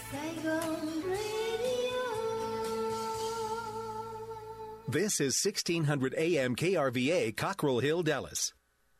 This is 1600 AM KRVA, Cockrell Hill, Dallas.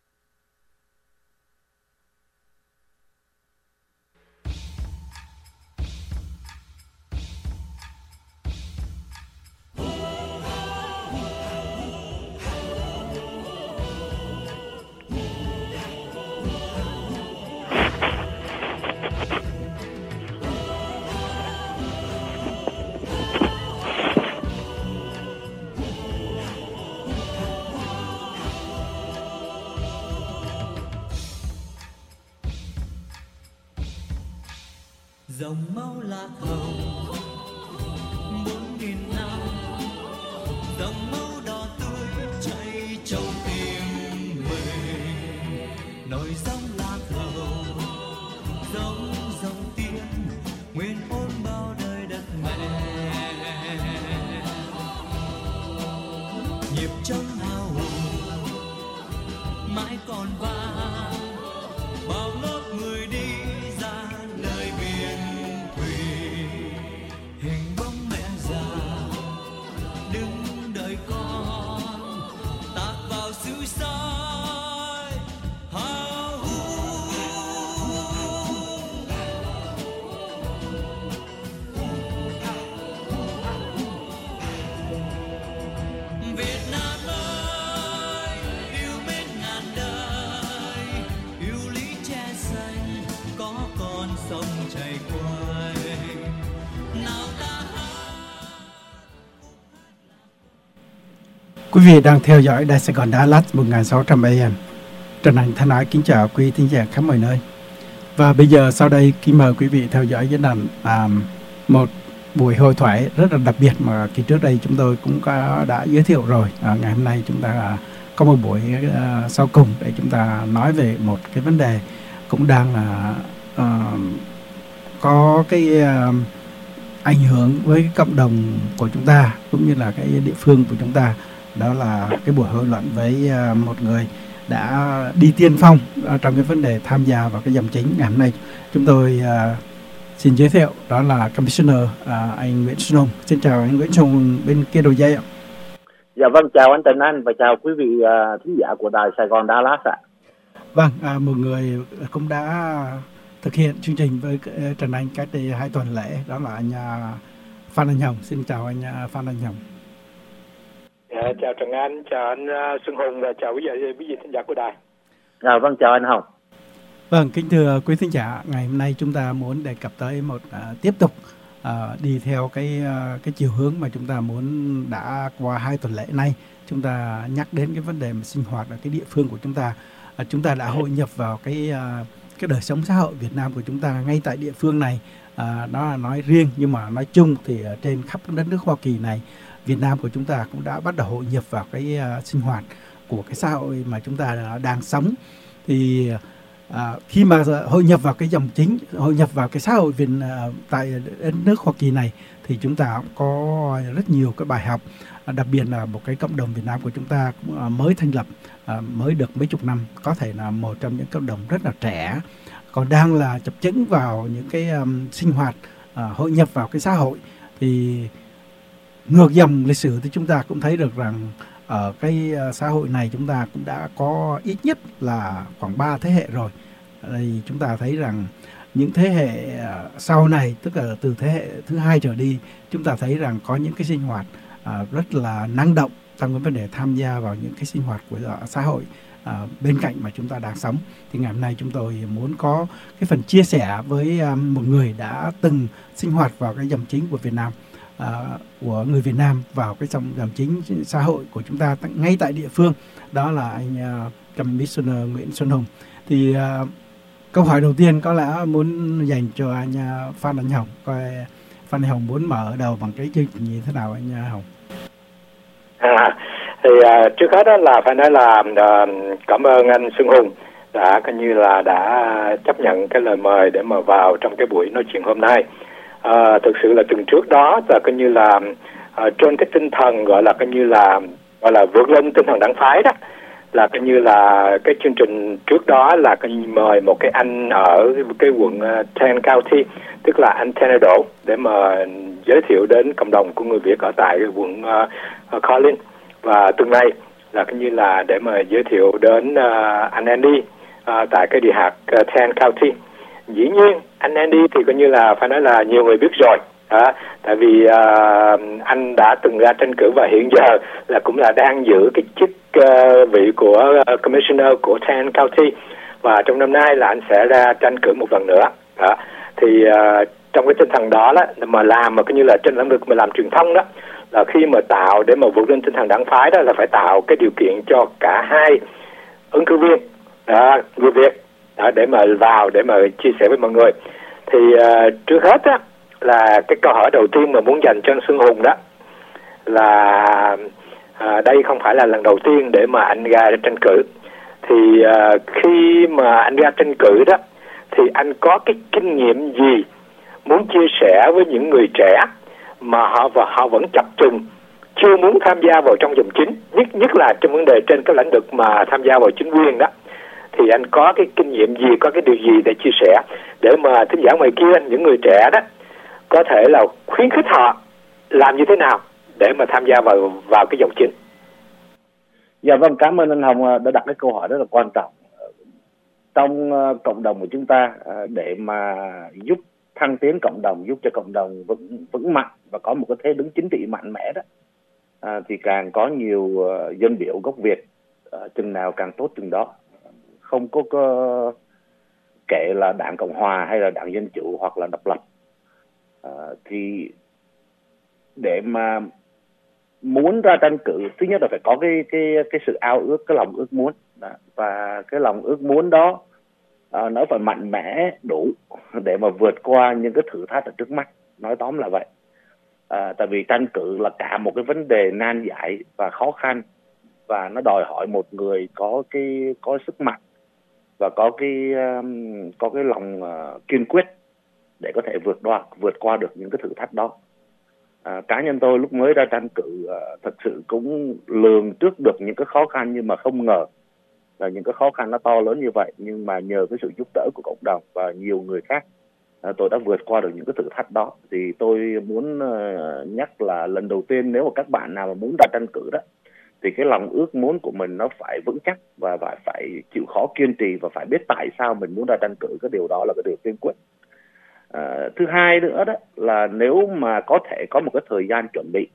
Dòng máu lạc hồng 4.000 năm, dòng máu đỏ tươi chảy trong tim mình, nổi dòng lạc hồng giống dòng tiên nguyên ôn bao đời đất mẹ, nhịp trong hào hùng mãi còn vang, bao lớp người đi Quý vị đang theo dõi Đài Sài Gòn Dallas 1600 AM. Trần Anh thân ái kính chào quý thính giả khắp mọi nơi. Và bây giờ sau đây kính mời quý vị theo dõi diễn đàn một buổi hội thoại rất là đặc biệt mà kỳ trước đây chúng tôi cũng đã giới thiệu rồi. Ngày hôm nay chúng ta có một buổi sau cùng để chúng ta nói về một cái vấn đề cũng đang có cái ảnh hưởng với cộng đồng của chúng ta cũng như là cái địa phương của chúng ta. Đó là cái buổi hội luận với một người đã đi tiên phong trong cái vấn đề tham gia vào cái dòng chính. Ngày hôm nay chúng tôi xin giới thiệu đó là Commissioner anh Nguyễn Xuân Hùng. Xin chào anh Nguyễn Xuân Hùng bên kia đầu dây ạ. Dạ vâng, chào anh Trần Anh và chào quý vị thính giả của Đài Sài Gòn Dallas ạ. Vâng, một người cũng đã thực hiện chương trình với Trần Anh cách đây 2 tuần lễ, đó là anh Phan Anh Hồng. Xin chào anh Phan Anh Hồng. Chào Trần Anh, chào anh Xuân Hùng và chào quý vị thính giả của đài. Vâng, chào anh Hồng. Vâng, kính thưa quý thính giả, ngày hôm nay chúng ta muốn đề cập tới một tiếp tục đi theo cái chiều hướng mà chúng ta muốn đã qua 2 tuần lễ nay. Chúng ta nhắc đến cái vấn đề mà sinh hoạt ở cái địa phương của chúng ta. Chúng ta đã hội nhập vào cái đời sống xã hội Việt Nam của chúng ta ngay tại địa phương này. Đó là nói riêng, nhưng mà nói chung thì trên khắp đất nước Hoa Kỳ này, Việt Nam của chúng ta cũng đã bắt đầu hội nhập vào cái sinh hoạt của cái xã hội mà chúng ta đang sống. Thì khi mà hội nhập vào cái dòng chính, hội nhập vào cái xã hội tại đất nước Hoa Kỳ này, thì chúng ta cũng có rất nhiều cái bài học, đặc biệt là một cái cộng đồng Việt Nam của chúng ta cũng mới thành lập, mới được mấy chục năm, có thể là một trong những cộng đồng rất là trẻ, còn đang là chập chững vào những cái sinh hoạt, hội nhập vào cái xã hội. Thì ngược dòng lịch sử thì chúng ta cũng thấy được rằng ở cái xã hội này chúng ta cũng đã có ít nhất là khoảng 3 thế hệ rồi. Thì chúng ta thấy rằng những thế hệ sau này, tức là từ thế hệ thứ 2 trở đi, chúng ta thấy rằng có những cái sinh hoạt rất là năng động trong cái vấn đề tham gia vào những cái sinh hoạt của xã hội bên cạnh mà chúng ta đang sống. Thì ngày hôm nay chúng tôi muốn có cái phần chia sẻ với một người đã từng sinh hoạt vào cái dòng chính của Việt Nam, của người Việt Nam vào cái dòng chính xã hội của chúng ta ngay tại địa phương, đó là anh Commissioner Nguyễn Xuân Hùng. Thì câu hỏi đầu tiên có lẽ muốn dành cho anh Phan Anh Hồng, coi Phan Anh Hồng muốn mở đầu bằng cái chương trình như thế nào anh Hồng? Thì trước hết đó là phải nói là cảm ơn anh Xuân Hùng đã coi như là đã chấp nhận cái lời mời để mà vào trong cái buổi nói chuyện hôm nay. Thực sự là tuần trước đó là coi như là trên cái tinh thần gọi là vượt lên tinh thần đảng phái đó, là coi như là cái chương trình trước đó là coi như mời một cái anh ở cái quận Ten County, tức là anh Tenado, để mà giới thiệu đến cộng đồng của người Việt ở tại quận Collins. Và tuần này là coi như là để mà giới thiệu đến anh Andy tại cái địa hạt Ten County. Dĩ nhiên anh Andy thì coi như là phải nói là nhiều người biết rồi, tại vì anh đã từng ra tranh cử và hiện giờ là cũng là đang giữ cái chức vị của Commissioner của Ten County, và trong năm nay là anh sẽ ra tranh cử một lần nữa. Thì trong cái tinh thần đó mà làm mà coi như là trên lĩnh vực mà làm truyền thông đó, là khi mà tạo để mà vượt lên tinh thần đảng phái đó là phải tạo cái điều kiện cho cả hai ứng cử viên người Việt để mà vào để mà chia sẻ với mọi người. Thì trước hết á là cái câu hỏi đầu tiên mà muốn dành cho anh Xuân Hùng đó là đây không phải là lần đầu tiên để mà anh ra tranh cử. Thì khi mà anh ra tranh cử đó thì anh có cái kinh nghiệm gì muốn chia sẻ với những người trẻ mà họ vẫn chập chừng chưa muốn tham gia vào trong dòng chính, nhất là trong vấn đề trên cái lĩnh vực mà tham gia vào chính quyền đó, thì anh có cái kinh nghiệm gì, có cái điều gì để chia sẻ để mà thính giả ngoài kia, những người trẻ đó có thể là khuyến khích họ làm như thế nào để mà tham gia vào cái dòng chính? Dạ vâng, cảm ơn anh Hồng đã đặt cái câu hỏi rất là quan trọng. Trong cộng đồng của chúng ta, để mà giúp thăng tiến cộng đồng, giúp cho cộng đồng vững mạnh và có một cái thế đứng chính trị mạnh mẽ đó, thì càng có nhiều dân biểu gốc Việt, chừng nào càng tốt chừng đó. Không có kể là đảng Cộng Hòa hay là đảng Dân Chủ hoặc là độc lập. Thì để mà muốn ra tranh cử, thứ nhất là phải có cái sự ao ước, cái lòng ước muốn đó. Và cái lòng ước muốn đó nó phải mạnh mẽ đủ để mà vượt qua những cái thử thách ở trước mắt. Nói tóm là vậy. Tại vì tranh cử là cả một cái vấn đề nan giải và khó khăn, và nó đòi hỏi một người có sức mạnh và có cái lòng kiên quyết để có thể vượt qua được những cái thử thách đó. Cá nhân tôi lúc mới ra tranh cử thật sự cũng lường trước được những cái khó khăn, nhưng mà không ngờ là những cái khó khăn nó to lớn như vậy. Nhưng mà nhờ cái sự giúp đỡ của cộng đồng và nhiều người khác, tôi đã vượt qua được những cái thử thách đó. Thì tôi muốn nhắc là lần đầu tiên nếu mà các bạn nào mà muốn ra tranh cử đó, thì cái lòng ước muốn của mình nó phải vững chắc và phải chịu khó kiên trì và phải biết tại sao mình muốn ra tranh cử. Cái điều đó là cái điều tiên quyết. Thứ hai nữa đó là nếu mà có thể có một cái thời gian chuẩn bị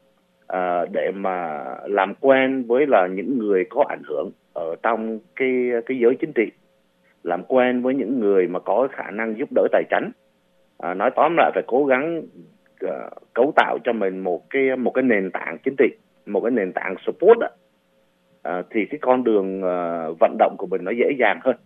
để mà làm quen với là những người có ảnh hưởng ở trong cái giới chính trị, làm quen với những người mà có khả năng giúp đỡ tài chính. Nói tóm lại phải cố gắng cấu tạo cho mình một cái nền tảng chính trị, một cái nền tảng support đó. Thì cái con đường vận động của mình nó dễ dàng hơn.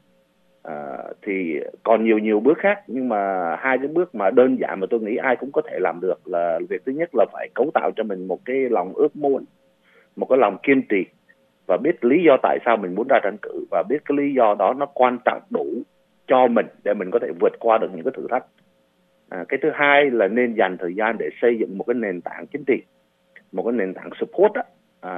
Thì còn nhiều bước khác, nhưng mà hai cái bước mà đơn giản mà tôi nghĩ ai cũng có thể làm được là việc thứ nhất là phải cấu tạo cho mình một cái lòng ước muốn, một cái lòng kiên trì, và biết lý do tại sao mình muốn ra tranh cử, và biết cái lý do đó nó quan trọng đủ cho mình để mình có thể vượt qua được những cái thử thách. Cái thứ hai là nên dành thời gian để xây dựng một cái nền tảng chính trị, một cái nền tảng support đó,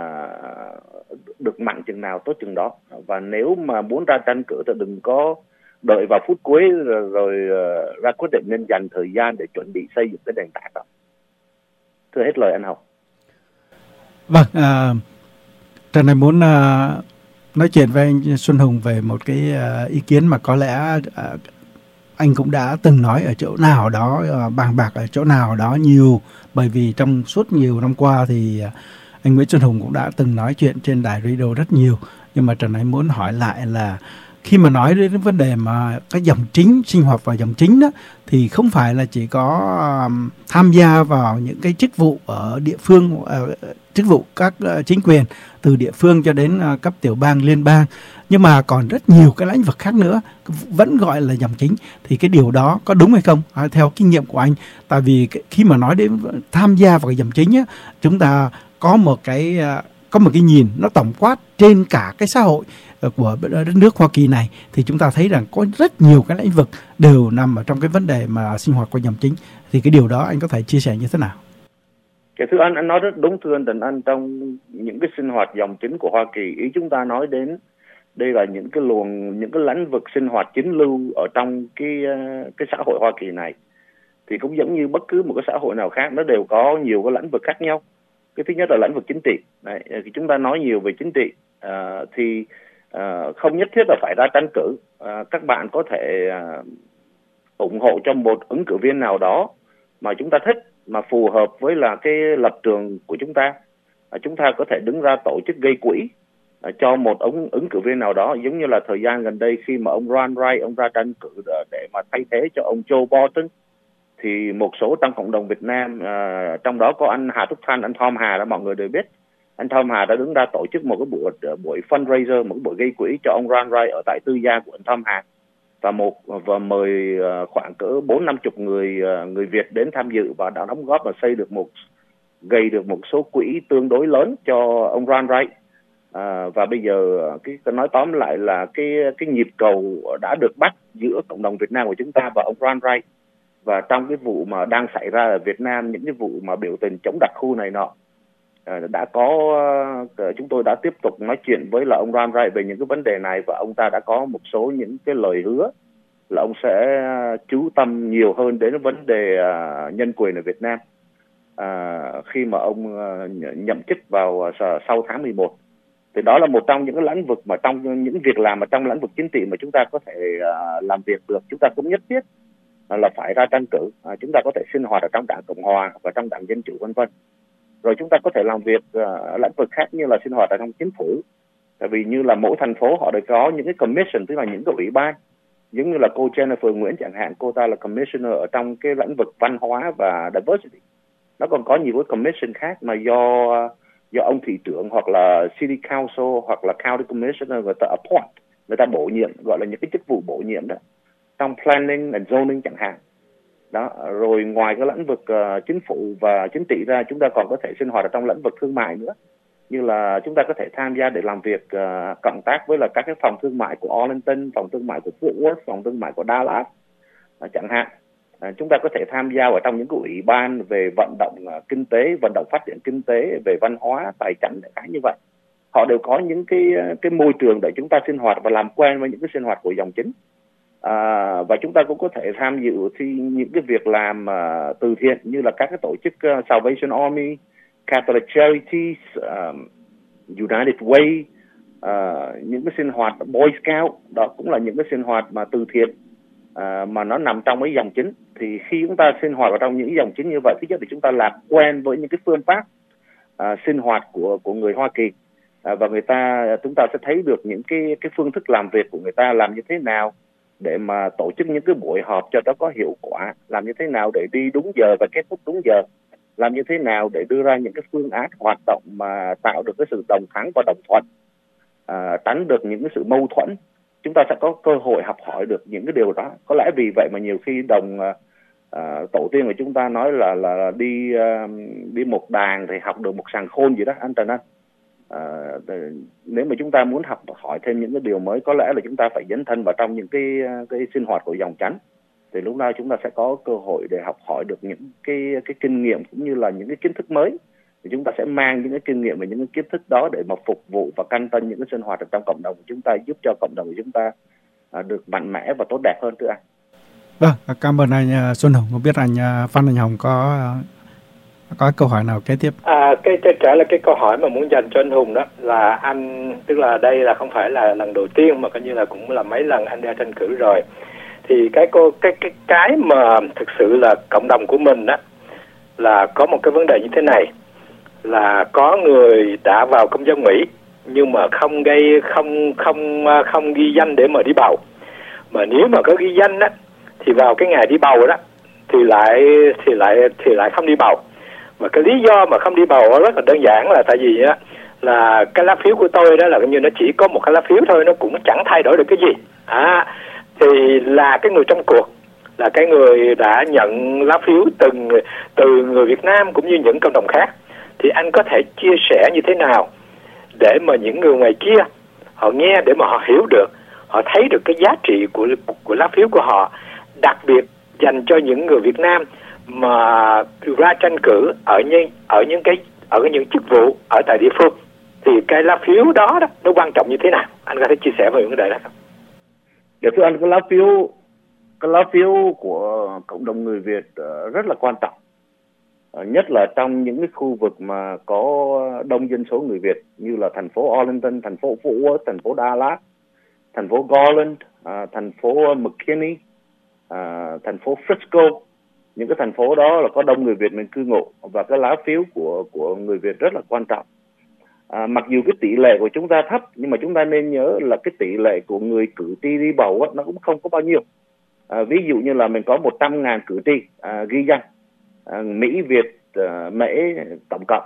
được mạnh chừng nào tốt chừng đó. Và nếu mà muốn ra tranh cử thì đừng có đợi vào phút cuối rồi ra quyết định, nên dành thời gian để chuẩn bị xây dựng cái nền tảng đó. Thưa hết lời anh Hồng. Vâng, Trần này muốn nói chuyện với anh Xuân Hùng về một cái ý kiến mà có lẽ anh cũng đã từng nói ở chỗ nào đó, bàn bạc ở chỗ nào đó nhiều, bởi vì trong suốt nhiều năm qua thì anh Nguyễn Xuân Hùng cũng đã từng nói chuyện trên đài radio rất nhiều. Nhưng mà Trần Anh muốn hỏi lại là khi mà nói đến vấn đề mà cái dòng chính, sinh hoạt vào dòng chính đó, thì không phải là chỉ có tham gia vào những cái chức vụ ở địa phương, chức vụ các chính quyền từ địa phương cho đến cấp tiểu bang, liên bang, nhưng mà còn rất nhiều cái lĩnh vực khác nữa vẫn gọi là dòng chính. Thì cái điều đó có đúng hay không theo kinh nghiệm của anh? Tại vì khi mà nói đến tham gia vào dòng chính á, chúng ta có một cái nhìn nó tổng quát trên cả cái xã hội của đất nước Hoa Kỳ này, thì chúng ta thấy rằng có rất nhiều cái lĩnh vực đều nằm ở trong cái vấn đề mà sinh hoạt của dòng chính. Thì cái điều đó anh có thể chia sẻ như thế nào? Cái thưa anh nói rất đúng thưa anh Trần Anh, trong những cái sinh hoạt dòng chính của Hoa Kỳ, ý chúng ta nói đến đây là những cái luồng, những cái lĩnh vực sinh hoạt chính lưu ở trong cái xã hội Hoa Kỳ này. Thì cũng giống như bất cứ một cái xã hội nào khác, nó đều có nhiều cái lĩnh vực khác nhau. Cái thứ nhất là lĩnh vực chính trị. Đấy, thì chúng ta nói nhiều về chính trị, thì không nhất thiết là phải ra tranh cử. Các bạn có thể ủng hộ cho một ứng cử viên nào đó mà chúng ta thích, mà phù hợp với là cái lập trường của chúng ta. Chúng ta có thể đứng ra tổ chức gây quỹ cho một ứng cử viên nào đó, giống như là thời gian gần đây khi mà ông Ron Wright ông ra tranh cử để mà thay thế cho ông Joe Bolton, thì một số trong cộng đồng Việt Nam, trong đó có anh Hà Thúc Thanh, anh Tom Hà, đó mọi người đều biết. Anh Tom Hà đã đứng ra tổ chức một cái buổi fundraiser, một cái buổi gây quỹ cho ông Ron Wright ở tại tư gia của anh Tom Hà, và mời khoảng cỡ 4-50 người Việt đến tham dự và đã đóng góp và gây được một số quỹ tương đối lớn cho ông Ron Wright. Và bây giờ cái nói tóm lại là cái nhịp cầu đã được bắt giữa cộng đồng Việt Nam của chúng ta và ông Ron Wright. Và trong cái vụ mà đang xảy ra ở Việt Nam, những cái vụ mà biểu tình chống đặc khu này nọ, đã có chúng tôi đã tiếp tục nói chuyện với là ông Ron Wright về những cái vấn đề này, và ông ta đã có một số những cái lời hứa là ông sẽ chú tâm nhiều hơn đến vấn đề nhân quyền ở Việt Nam khi mà ông nhậm chức vào sau tháng 11. Thì đó là một trong những cái lĩnh vực mà trong những việc làm mà trong lĩnh vực chính trị mà chúng ta có thể làm việc được. Chúng ta cũng nhất thiết là phải ra tranh cử. Chúng ta có thể sinh hoạt ở trong Đảng Cộng Hòa và trong Đảng Dân Chủ vân vân. Rồi chúng ta có thể làm việc lĩnh vực khác như là sinh hoạt ở trong chính phủ. Tại vì như là mỗi thành phố họ đều có những cái commission, tức là những cái ủy ban. Giống như là cô Jennifer Nguyễn chẳng hạn, cô ta là commissioner ở trong cái lĩnh vực văn hóa và diversity. Nó còn có nhiều cái commission khác mà do ông thị trưởng hoặc là city council hoặc là county commissioner người ta appoint, người ta bổ nhiệm, gọi là những cái chức vụ bổ nhiệm đó, trong planning and zoning chẳng hạn. Đó, rồi ngoài cái lĩnh vực chính phủ và chính trị ra, chúng ta còn có thể sinh hoạt ở trong lĩnh vực thương mại nữa. Như là chúng ta có thể tham gia để làm việc cộng tác với là các cái phòng thương mại của Arlington, phòng thương mại của Fort Worth, phòng thương mại của Dallas chẳng hạn. Chúng ta có thể tham gia ở trong những cái ủy ban về vận động kinh tế, vận động phát triển kinh tế, về văn hóa, tài chính đại khái như vậy. Họ đều có những cái môi trường để chúng ta sinh hoạt và làm quen với những cái sinh hoạt của dòng chính. Và chúng ta cũng có thể tham dự thì những cái việc làm từ thiện như là các cái tổ chức Salvation Army, Catholic Charities, United Way, những cái sinh hoạt Boy Scout, đó cũng là những cái sinh hoạt mà từ thiện mà nó nằm trong cái dòng chính. Thì khi chúng ta sinh hoạt ở trong những dòng chính như vậy, thứ nhất thì chúng ta làm quen với những cái phương pháp sinh hoạt của người Hoa Kỳ, và chúng ta sẽ thấy được những cái phương thức làm việc của người ta làm như thế nào để mà tổ chức những cái buổi họp cho nó có hiệu quả, làm như thế nào để đi đúng giờ và kết thúc đúng giờ, làm như thế nào để đưa ra những cái phương án hoạt động mà tạo được cái sự đồng thắng và đồng thuận, tránh được những cái sự mâu thuẫn. Chúng ta sẽ có cơ hội học hỏi được những cái điều đó. Có lẽ vì vậy mà nhiều khi tổ tiên của chúng ta nói là đi một đàn thì học được một sàng khôn gì đó, anh Trần Anh. Nếu mà chúng ta muốn học hỏi thêm những cái điều mới, có lẽ là chúng ta phải dấn thân vào trong những cái sinh hoạt của dòng chánh. Thì lúc đó chúng ta sẽ có cơ hội để học hỏi được những cái kinh nghiệm cũng như là những cái kiến thức mới. Thì chúng ta sẽ mang những cái kinh nghiệm và những cái kiến thức đó để mà phục vụ và căn tân những cái sinh hoạt ở trong cộng đồng của chúng ta, giúp cho cộng đồng của chúng ta được mạnh mẽ và tốt đẹp hơn thưa anh. Vâng, cảm ơn anh Xuân Hồng. Không biết anh Phan Đình Hồng có câu hỏi nào kế tiếp? Cái trả lời cái câu hỏi mà muốn dành cho anh Hùng đó là anh, tức là đây là không phải là lần đầu tiên mà coi như là cũng là mấy lần anh ra tranh cử rồi. Thì cái mà thực sự là cộng đồng của mình đó là có một cái vấn đề như thế này, là có người đã vào công dân Mỹ nhưng mà không ghi danh để mà đi bầu. Mà nếu mà có ghi danh á thì vào cái ngày đi bầu đó thì lại không đi bầu. Và cái lý do mà không đi bầu rất là đơn giản là tại vì á là cái lá phiếu của tôi đó là như nó chỉ có một cái lá phiếu thôi, nó cũng chẳng thay đổi được cái gì. Thì là cái người trong cuộc, là cái người đã nhận lá phiếu từ người Việt Nam cũng như những cộng đồng khác, thì anh có thể chia sẻ như thế nào để mà những người ngoài kia họ nghe, để mà họ hiểu được, họ thấy được cái giá trị của lá phiếu của họ, đặc biệt dành cho những người Việt Nam mà ra tranh cử ở những chức vụ ở tại địa phương, thì cái lá phiếu đó nó quan trọng như thế nào? Anh có thể chia sẻ về vấn đề đó không? Dạ thưa anh, cái lá phiếu của cộng đồng người Việt rất là quan trọng, nhất là trong những cái khu vực mà có đông dân số người Việt như là thành phố Arlington, thành phố Fort Worth, thành phố Dallas, thành phố Garland, thành phố McKinney, thành phố Frisco. Những cái thành phố đó là có đông người Việt mình cư ngụ, và cái lá phiếu của người Việt rất là quan trọng. Mặc dù cái tỷ lệ của chúng ta thấp, nhưng mà chúng ta nên nhớ là cái tỷ lệ của người cử tri đi bầu nó cũng không có bao nhiêu. Ví dụ như là mình có 100.000 cử tri ghi danh, Mỹ, Việt, Mễ tổng cộng.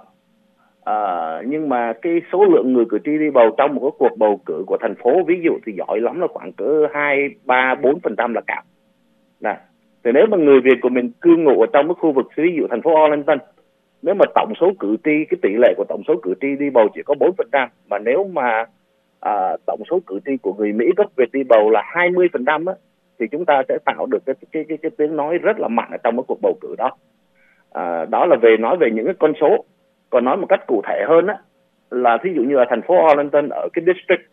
Nhưng mà cái số lượng người cử tri đi bầu trong một cái cuộc bầu cử của thành phố, ví dụ thì giỏi lắm là khoảng cỡ 2, 3, 4% là cao. Thì nếu mà người Việt của mình cư ngụ ở trong cái khu vực ví dụ thành phố Arlington, nếu mà tổng số cử tri, cái tỷ lệ của tổng số cử tri đi bầu chỉ có 4%, mà nếu mà tổng số cử tri của người Mỹ gốc Việt đi bầu là 20% á, thì chúng ta sẽ tạo được cái tiếng nói rất là mạnh ở trong cái cuộc bầu cử đó. Đó là nói về những cái con số. Còn nói một cách cụ thể hơn á, là thí dụ như là thành phố Arlington ở cái district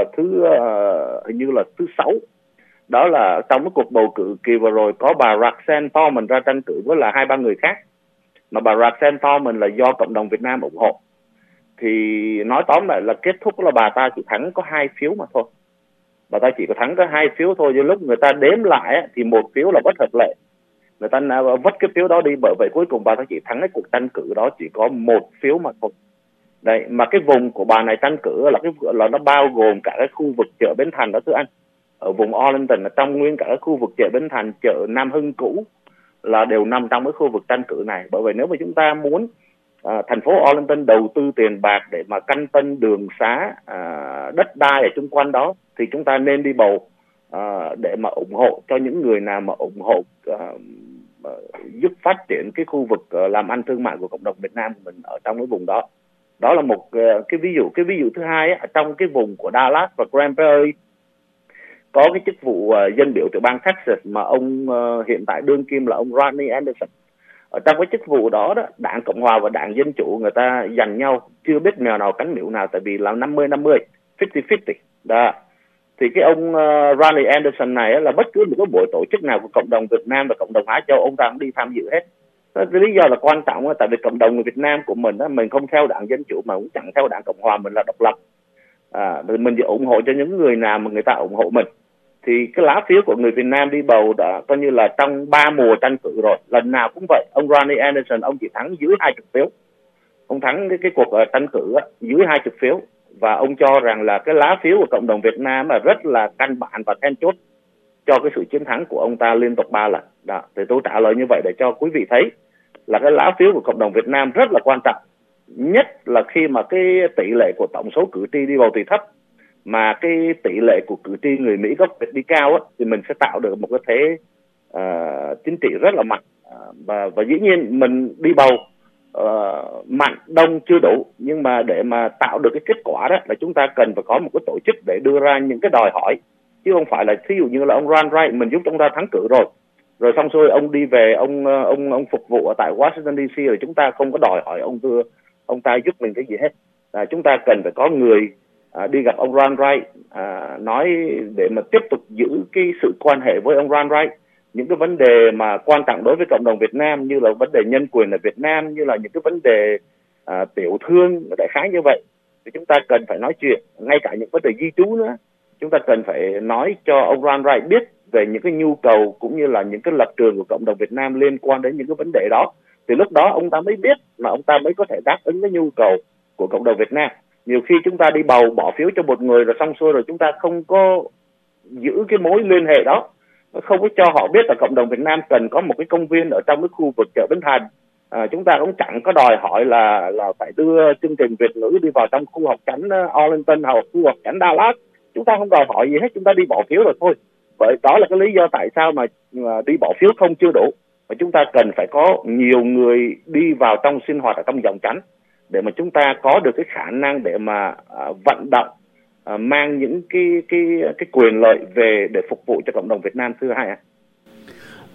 hình như là thứ 6, đó là trong cái cuộc bầu cử kỳ vừa rồi có bà Roxanne Thomas ra tranh cử với là 2-3 người khác, mà bà Roxanne Thomas là do cộng đồng Việt Nam ủng hộ. Thì nói tóm lại là kết thúc là bà ta chỉ thắng có 2 phiếu mà thôi. Bà ta chỉ có thắng có 2 phiếu thôi, nhưng lúc người ta đếm lại á, thì 1 phiếu là bất hợp lệ. Người ta vất cái phiếu đó đi, bởi vậy cuối cùng bà ta chỉ thắng cái cuộc tranh cử đó chỉ có 1 phiếu mà thôi. Đấy, mà cái vùng của bà này tranh cử là nó bao gồm cả cái khu vực chợ Bến Thành đó thưa anh. Ở vùng Arlington, trong nguyên cả cái khu vực chợ Bến Thành, chợ Nam Hưng cũ là đều nằm trong cái khu vực tranh cử này. Bởi vậy nếu mà chúng ta muốn thành phố Arlington đầu tư tiền bạc để mà căn tân đường xá, đất đai ở chung quanh đó, thì chúng ta nên đi bầu để mà ủng hộ cho những người nào mà ủng hộ giúp phát triển cái khu vực làm ăn thương mại của cộng đồng Việt Nam của mình ở trong cái vùng đó. Đó là một cái ví dụ. Cái ví dụ thứ hai á, trong cái vùng của Dallas và Grand Prairie có cái chức vụ dân biểu tiểu bang Texas mà ông hiện tại đương kim là ông Ronnie Anderson. Ở trong cái chức vụ đó, Đảng Cộng Hòa và Đảng Dân Chủ người ta giành nhau, chưa biết mèo nào cắn miệng nào, tại vì là 50-50, 50-50 đó. Thì cái ông Ronnie Anderson này là bất cứ một cái buổi tổ chức nào của cộng đồng Việt Nam và cộng đồng Á Châu, ông ta cũng đi tham dự hết. Cái lý do là quan trọng là tại vì cộng đồng người Việt Nam của mình mình không theo Đảng Dân Chủ mà cũng chẳng theo Đảng Cộng Hòa, mình là độc lập. Mình chỉ ủng hộ cho những người nào mà người ta ủng hộ mình. Thì cái lá phiếu của người Việt Nam đi bầu đã coi như là trong 3 mùa tranh cử rồi, lần nào cũng vậy. Ông Ronnie Anderson ông chỉ thắng dưới 20 phiếu. Ông thắng cái cuộc tranh cử dưới 20 phiếu. Và ông cho rằng là cái lá phiếu của cộng đồng Việt Nam là rất là căn bản và then chốt cho cái sự chiến thắng của ông ta liên tục 3 lần. Đó, thì tôi trả lời như vậy để cho quý vị thấy là cái lá phiếu của cộng đồng Việt Nam rất là quan trọng. Nhất là khi mà cái tỷ lệ của tổng số cử tri đi bầu thì thấp, mà cái tỷ lệ của cử tri người Mỹ gốc Việt đi cao thì mình sẽ tạo được một cái thế chính trị rất là mạnh. Và dĩ nhiên mình đi bầu mạnh đông chưa đủ, nhưng mà để mà tạo được cái kết quả đó là chúng ta cần phải có một cái tổ chức để đưa ra những cái đòi hỏi, chứ không phải là thí dụ như là ông Ron Wright mình giúp ông ta thắng cử rồi xong rồi ông đi về ông phục vụ ở tại Washington DC rồi chúng ta không có đòi hỏi ông ta giúp mình cái gì hết. Chúng ta cần phải có người đi gặp ông Ron Wright, nói để mà tiếp tục giữ cái sự quan hệ với ông Ron Wright, những cái vấn đề mà quan trọng đối với cộng đồng Việt Nam như là vấn đề nhân quyền ở Việt Nam, như là những cái vấn đề tiểu thương đại khái như vậy, thì chúng ta cần phải nói chuyện. Ngay cả những vấn đề di trú nữa, chúng ta cần phải nói cho ông Ron Wright biết về những cái nhu cầu cũng như là những cái lập trường của cộng đồng Việt Nam liên quan đến những cái vấn đề đó. Thì lúc đó ông ta mới biết mà ông ta mới có thể đáp ứng cái nhu cầu của cộng đồng Việt Nam. Nhiều khi chúng ta đi bầu bỏ phiếu cho một người rồi xong xuôi rồi chúng ta không có giữ cái mối liên hệ đó, không có cho họ biết là cộng đồng Việt Nam cần có một cái công viên ở trong cái khu vực chợ Bến Thành. Chúng ta cũng chẳng có đòi hỏi là phải đưa chương trình Việt ngữ đi vào trong khu học chánh Arlington hoặc khu học chánh Dallas. Chúng ta không đòi hỏi gì hết, chúng ta đi bỏ phiếu rồi thôi. Vậy đó là cái lý do tại sao mà đi bỏ phiếu không chưa đủ, và chúng ta cần phải có nhiều người đi vào trong sinh hoạt ở trong dòng chánh để mà chúng ta có được cái khả năng để mà vận động, mang những cái quyền lợi về để phục vụ cho cộng đồng Việt Nam. Thưa hai ạ.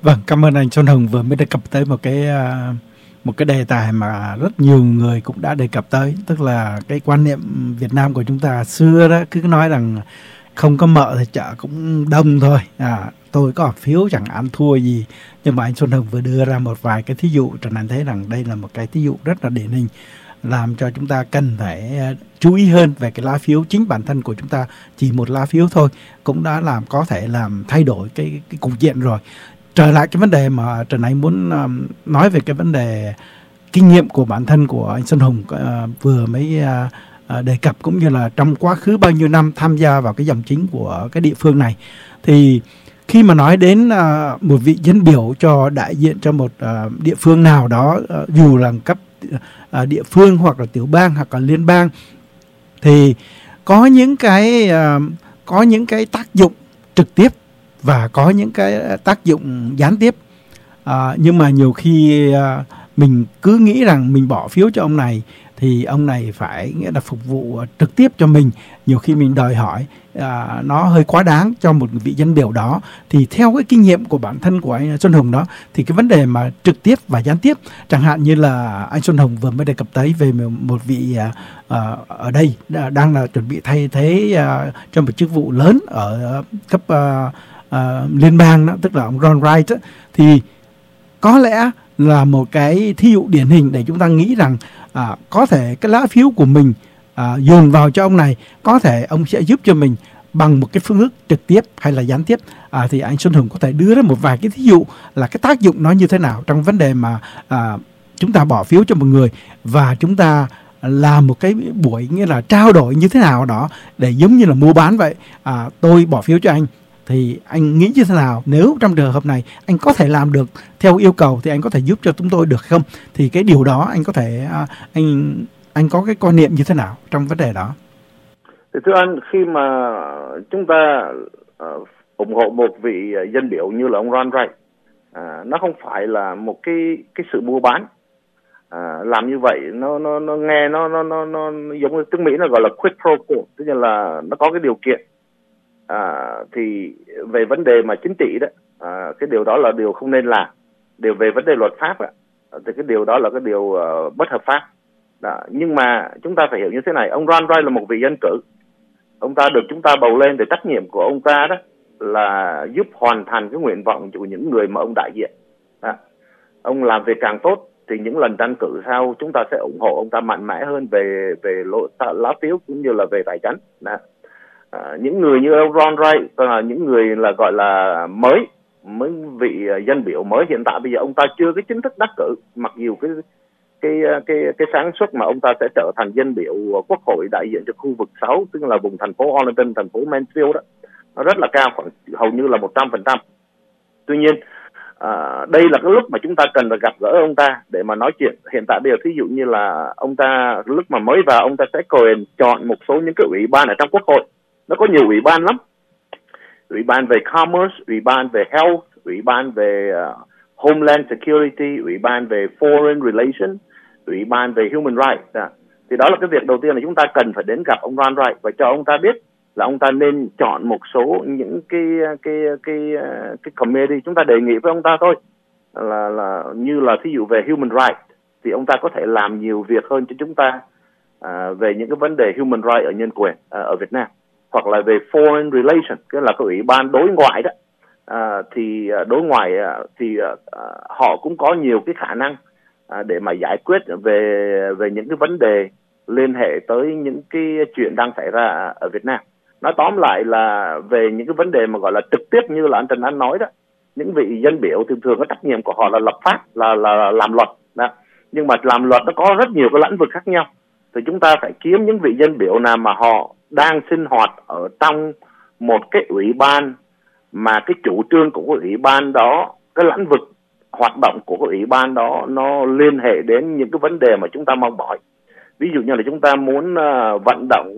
Vâng, cảm ơn anh Xuân Hùng vừa mới đề cập tới một cái đề tài mà rất nhiều người cũng đã đề cập tới, tức là cái quan niệm Việt Nam của chúng ta xưa đó cứ nói rằng không có mợ thì chợ cũng đông thôi, tôi có phiếu chẳng ăn thua gì. Nhưng mà anh Xuân Hùng vừa đưa ra một vài cái thí dụ, Trần Anh thấy rằng đây là một cái thí dụ rất là điển hình, làm cho chúng ta cần phải chú ý hơn về cái lá phiếu. Chính bản thân của chúng ta chỉ một lá phiếu thôi cũng đã có thể làm thay đổi cái cục diện rồi. Trở lại cái vấn đề mà Trần Anh muốn nói về cái vấn đề kinh nghiệm của bản thân của anh Xuân Hùng vừa mới đề cập, cũng như là trong quá khứ bao nhiêu năm tham gia vào cái dòng chính của cái địa phương này. Thì khi mà nói đến một vị dân biểu cho đại diện cho một địa phương nào đó, dù là cấp địa phương hoặc là tiểu bang hoặc là liên bang, thì có những cái tác dụng trực tiếp và có những cái tác dụng gián tiếp. Nhưng mà nhiều khi mình cứ nghĩ rằng mình bỏ phiếu cho ông này thì ông này phải nghĩa là phục vụ trực tiếp cho mình. Nhiều khi mình đòi hỏi nó hơi quá đáng cho một vị dân biểu đó. Thì theo cái kinh nghiệm của bản thân của anh Xuân Hùng đó, thì cái vấn đề mà trực tiếp và gián tiếp, chẳng hạn như là anh Xuân Hùng vừa mới đề cập tới về một vị ở đây đang là chuẩn bị thay thế cho một chức vụ lớn ở cấp liên bang đó, tức là ông Ron Wright đó, thì có lẽ là một cái thí dụ điển hình để chúng ta nghĩ rằng có thể cái lá phiếu của mình dồn vào cho ông này, có thể ông sẽ giúp cho mình bằng một cái phương thức trực tiếp hay là gián tiếp. Thì anh Xuân Hùng có thể đưa ra một vài cái thí dụ là cái tác dụng nó như thế nào trong vấn đề mà chúng ta bỏ phiếu cho một người và chúng ta làm một cái buổi nghĩa là trao đổi như thế nào đó để giống như là mua bán vậy. Tôi bỏ phiếu cho anh thì anh nghĩ như thế nào, nếu trong trường hợp này anh có thể làm được theo yêu cầu thì anh có thể giúp cho chúng tôi được không? Thì cái điều đó anh có thể anh có cái quan niệm như thế nào trong vấn đề đó? Thưa anh, khi mà chúng ta ủng hộ một vị dân biểu như là ông Ron Wright, nó không phải là một cái sự mua bán. Làm như vậy nó nghe nó giống như tiếng Mỹ nó gọi là quid pro quo, tức là nó có cái điều kiện. Thì về vấn đề mà chính trị đó, cái điều đó là điều không nên làm. Điều về vấn đề luật pháp thì cái điều đó là cái điều bất hợp pháp. Nhưng mà chúng ta phải hiểu như thế này, ông Ron Wright là một vị dân cử, ông ta được chúng ta bầu lên, thì trách nhiệm của ông ta đó là giúp hoàn thành cái nguyện vọng của những người mà ông đại diện. Ông làm việc càng tốt thì những lần tranh cử sau chúng ta sẽ ủng hộ ông ta mạnh mẽ hơn về lá phiếu cũng như là về tài chính. Những người như ông Ron Wright là những người là gọi là mới vị dân biểu mới hiện tại, bây giờ ông ta chưa cái chính thức đắc cử, mặc dù cái sáng suốt mà ông ta sẽ trở thành dân biểu quốc hội đại diện cho khu vực 6, tức là vùng thành phố Arlington, thành phố Mansfield đó, nó rất là cao, khoảng hầu như là 100%. Tuy nhiên đây là cái lúc mà chúng ta cần phải gặp gỡ ông ta để mà nói chuyện. Hiện tại bây giờ thí dụ như là ông ta lúc mà mới vào, ông ta sẽ chọn một số những cái ủy ban ở trong quốc hội. Nó có nhiều ủy ban lắm, ủy ban về commerce, ủy ban về health, ủy ban về homeland security, ủy ban về foreign relations, ủy ban về human rights. Thì đó là cái việc đầu tiên là chúng ta cần phải đến gặp ông Ron Wright và cho ông ta biết là ông ta nên chọn một số những cái committee. Chúng ta đề nghị với ông ta thôi là như là thí dụ về human rights thì ông ta có thể làm nhiều việc hơn cho chúng ta về những cái vấn đề human rights ở nhân quyền ở Việt Nam, hoặc là về foreign relations, cái là cái ủy ban đối ngoại đó. Thì đối ngoại thì họ cũng có nhiều cái khả năng để mà giải quyết về những cái vấn đề liên hệ tới những cái chuyện đang xảy ra ở Việt Nam. Nói tóm lại là về những cái vấn đề mà gọi là trực tiếp như là anh Trần Anh nói đó, những vị dân biểu thường có trách nhiệm của họ là lập pháp, là làm luật đó. Nhưng mà làm luật nó có rất nhiều cái lĩnh vực khác nhau, thì chúng ta phải kiếm những vị dân biểu nào mà họ đang sinh hoạt ở trong một cái ủy ban mà cái chủ trương của cái ủy ban đó, cái lĩnh vực hoạt động của cái ủy ban đó nó liên hệ đến những cái vấn đề mà chúng ta mong mỏi. Ví dụ như là chúng ta muốn vận động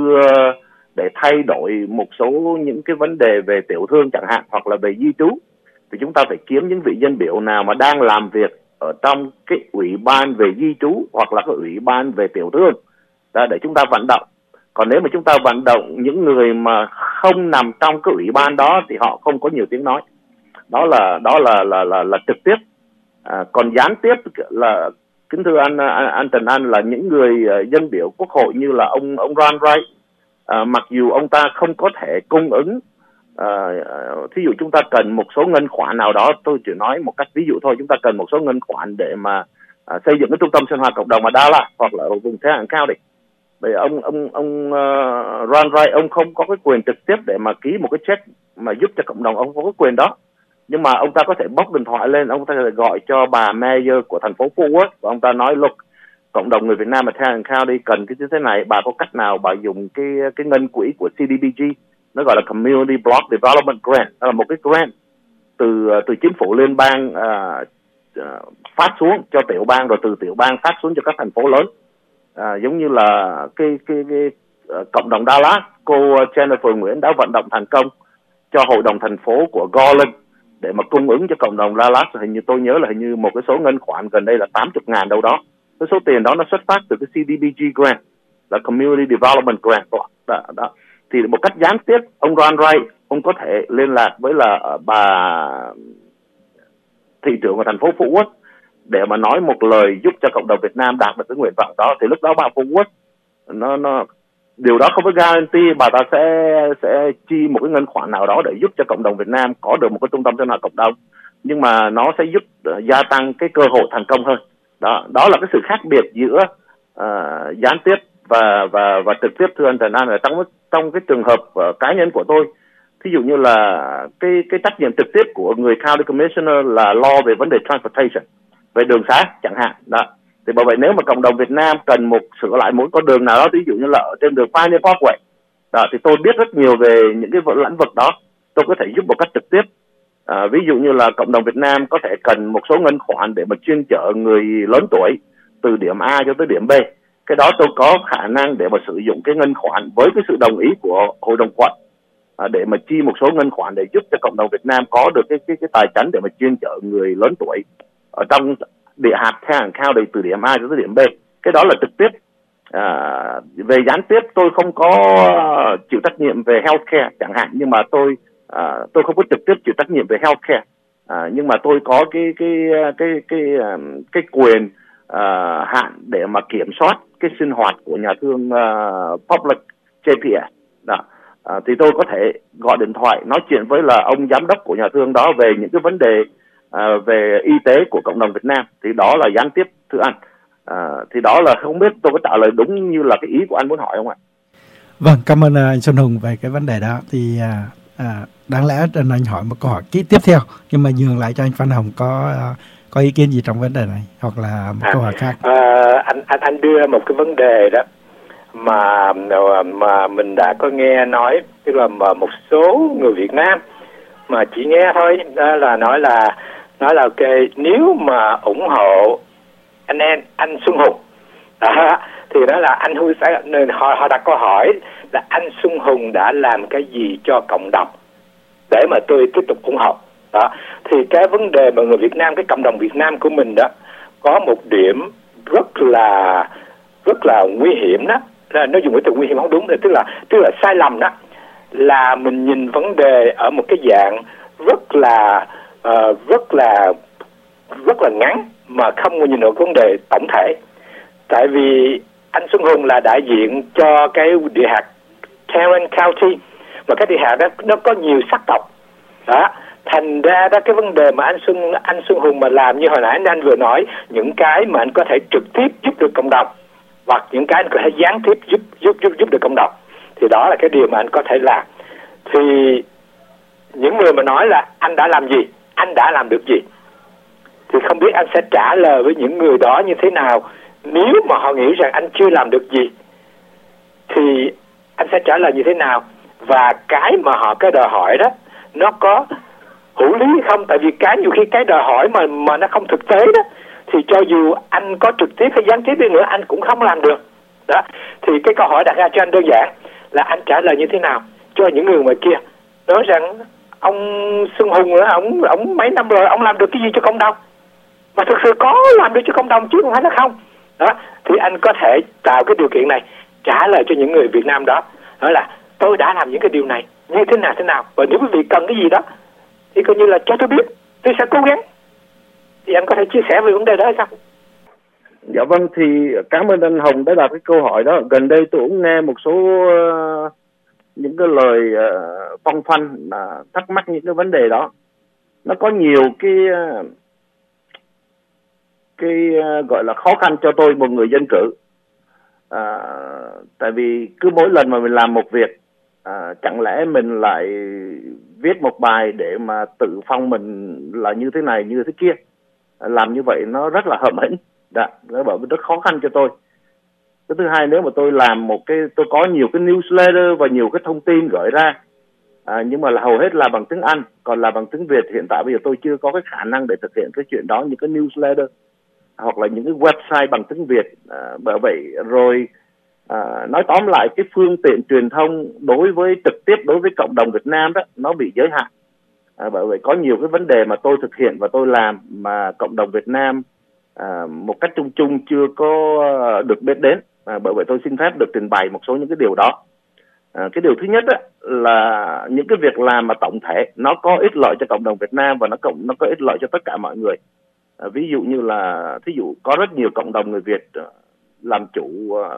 để thay đổi một số những cái vấn đề về tiểu thương chẳng hạn, hoặc là về di trú, thì chúng ta phải kiếm những vị dân biểu nào mà đang làm việc ở trong cái ủy ban về di trú hoặc là cái ủy ban về tiểu thương để chúng ta vận động. Còn nếu mà chúng ta vận động những người mà không nằm trong cái ủy ban đó thì họ không có nhiều tiếng nói. Đó là trực tiếp. Còn gián tiếp là, kính thưa anh Trần Anh, là những người dân biểu quốc hội như là ông Ron Wright, mặc dù ông ta không có thể cung ứng, thí dụ chúng ta cần một số ngân khoản nào đó, tôi chỉ nói một cách ví dụ thôi, chúng ta cần một số ngân khoản để mà xây dựng cái trung tâm sinh hoạt cộng đồng ở Dallas hoặc là ở vùng Tarrant County. Vậy ông Ron Wright, ông không có cái quyền trực tiếp để mà ký một cái check mà giúp cho cộng đồng, ông không có cái quyền đó. Nhưng mà ông ta có thể bốc điện thoại lên, ông ta có thể gọi cho bà mayor của thành phố Fort Worth và ông ta nói: look, cộng đồng người Việt Nam ở Tarrant County cần cái như thế này, bà có cách nào bà dùng cái ngân quỹ của CDBG, nó gọi là Community Block Development Grant, đó là một cái grant từ chính phủ liên bang phát xuống cho tiểu bang, rồi từ tiểu bang phát xuống cho các thành phố lớn. Giống như là cái cộng đồng Dallas, cô Jennifer Nguyễn đã vận động thành công cho hội đồng thành phố của Garland để mà cung ứng cho cộng đồng Dallas, hình như tôi nhớ là hình như một cái số ngân khoản gần đây là 80.000 đâu đó. Cái số tiền đó nó xuất phát từ cái CDBG grant, là Community Development Grant đó. Thì một cách gián tiếp, ông Ron Wright, ông có thể liên lạc với là bà thị trưởng của thành phố Fort Worth để mà nói một lời giúp cho cộng đồng Việt Nam đạt được cái nguyện vọng đó. Thì lúc đó bà Fort Worth nó điều đó không có guarantee bà ta sẽ chi một cái ngân khoản nào đó để giúp cho cộng đồng Việt Nam có được một cái trung tâm sinh hoạt cộng đồng, nhưng mà nó sẽ giúp gia tăng cái cơ hội thành công hơn. Đó là cái sự khác biệt giữa gián tiếp và trực tiếp, thưa anh Trần An. Là trong cái trường hợp cá nhân của tôi, thí dụ như là cái trách nhiệm trực tiếp của người County Commissioner là lo về vấn đề transportation, về đường xá chẳng hạn đó. Thì bởi vậy nếu mà cộng đồng Việt Nam cần sửa lại một con đường nào đó, ví dụ như là ở trên đường Pioneer Parkway đó, thì tôi biết rất nhiều về những cái lĩnh vực đó, tôi có thể giúp một cách trực tiếp. Ví dụ như là cộng đồng Việt Nam có thể cần một số ngân khoản để mà chuyên chở người lớn tuổi từ điểm A cho tới điểm B. Cái đó tôi có khả năng để mà sử dụng cái ngân khoản với cái sự đồng ý của hội đồng quận để mà chi một số ngân khoản để giúp cho cộng đồng Việt Nam có được cái tài chính để mà chuyên chở người lớn tuổi ở trong địa hạt Tarrant County từ điểm A cho tới điểm B. Cái đó là trực tiếp. Về gián tiếp tôi không có chịu trách nhiệm về healthcare chẳng hạn, nhưng mà tôi không có trực tiếp chịu trách nhiệm về healthcare. Nhưng mà tôi có cái quyền hạn để mà kiểm soát cái sinh hoạt của nhà thương Public JPS đó. Thì tôi có thể gọi điện thoại nói chuyện với là ông giám đốc của nhà thương đó về những cái vấn đề về y tế của cộng đồng Việt Nam. Thì đó là gián tiếp, thưa anh. Thì đó là không biết tôi có trả lời đúng như là cái ý của anh muốn hỏi không ạ? Vâng, cảm ơn anh Xuân Hùng về cái vấn đề đó. Thì đáng lẽ anh hỏi một câu hỏi tiếp theo, nhưng mà nhường lại cho anh Phan Hồng có ý kiến gì trong vấn đề này hoặc là một câu hỏi khác. Anh đưa một cái vấn đề đó mà mình đã có nghe nói, tức là một số người Việt Nam mà chỉ nghe thôi, đó là nói là ok, nếu mà ủng hộ anh Xuân Hùng đó, thì đó là anh Hùng sẽ họ đặt câu hỏi là anh Xuân Hùng đã làm cái gì cho cộng đồng để mà tôi tiếp tục ủng hộ đó. Thì cái vấn đề mà người Việt Nam, cái cộng đồng Việt Nam của mình đó, có một điểm rất là nguy hiểm đó, là nó dùng cái từ nguy hiểm không đúng, tức là sai lầm đó, là mình nhìn vấn đề ở một cái dạng rất là ngắn mà không nhìn được vấn đề tổng thể. Tại vì anh Xuân Hùng là đại diện cho cái địa hạt Tarrant County, mà cái địa hạt đó nó có nhiều sắc tộc đó. Thành ra đó, cái vấn đề mà anh Xuân Hùng mà làm như hồi nãy anh vừa nói, những cái mà anh có thể trực tiếp giúp được cộng đồng hoặc những cái anh có thể gián tiếp giúp được cộng đồng, thì đó là cái điều mà anh có thể làm. Thì những người mà nói là anh đã làm gì, anh đã làm được gì, thì không biết anh sẽ trả lời với những người đó như thế nào. Nếu mà họ nghĩ rằng anh chưa làm được gì thì anh sẽ trả lời như thế nào, và cái mà họ cái đòi hỏi đó nó có hữu lý không? Tại vì nhiều khi cái đòi hỏi mà nó không thực tế đó, thì cho dù anh có trực tiếp hay gián tiếp đi nữa anh cũng không làm được đó. Thì cái câu hỏi đặt ra cho anh đơn giản là anh trả lời như thế nào cho những người ngoài kia nói rằng ông Xuân Hùng nữa, ông mấy năm rồi ông làm được cái gì cho cộng đồng, mà thực sự có làm được cho cộng đồng chứ không phải là không đó. Thì anh có thể tạo cái điều kiện này trả lời cho những người Việt Nam đó, là tôi đã làm những cái điều này như thế nào, và nếu quý vị cần cái gì đó thì coi như là cho tôi biết, tôi sẽ cố gắng. Thì anh có thể chia sẻ về vấn đề đó hay sao? Dạ vâng, thì cảm ơn anh Hồng đã đặt cái câu hỏi đó. Gần đây tôi cũng nghe một số những cái lời phong phanh thắc mắc những cái vấn đề đó. Nó có nhiều cái gọi là khó khăn cho tôi, một người dân cử. Tại vì cứ mỗi lần mà mình làm một việc, chẳng lẽ mình lại viết một bài để mà tự phong mình là như thế này như thế kia. Làm như vậy nó rất là hậm hĩnh, nó bảo rất khó khăn cho tôi. Cái thứ hai, nếu mà tôi làm tôi có nhiều cái newsletter và nhiều cái thông tin gửi ra, nhưng mà là hầu hết là bằng tiếng Anh, còn là bằng tiếng Việt hiện tại bây giờ tôi chưa có cái khả năng để thực hiện cái chuyện đó, những cái newsletter hoặc là những cái website bằng tiếng Việt. Bởi vậy rồi nói tóm lại, cái phương tiện truyền thông trực tiếp đối với cộng đồng Việt Nam đó nó bị giới hạn. Bởi vậy có nhiều cái vấn đề mà tôi thực hiện và tôi làm mà cộng đồng Việt Nam một cách chung chung chưa có được biết đến. Bởi vậy tôi xin phép được trình bày một số những cái điều đó. Cái điều thứ nhất á, là những cái việc làm mà tổng thể nó có ích lợi cho cộng đồng Việt Nam và nó có ích lợi cho tất cả mọi người. Ví dụ như là có rất nhiều cộng đồng người Việt làm chủ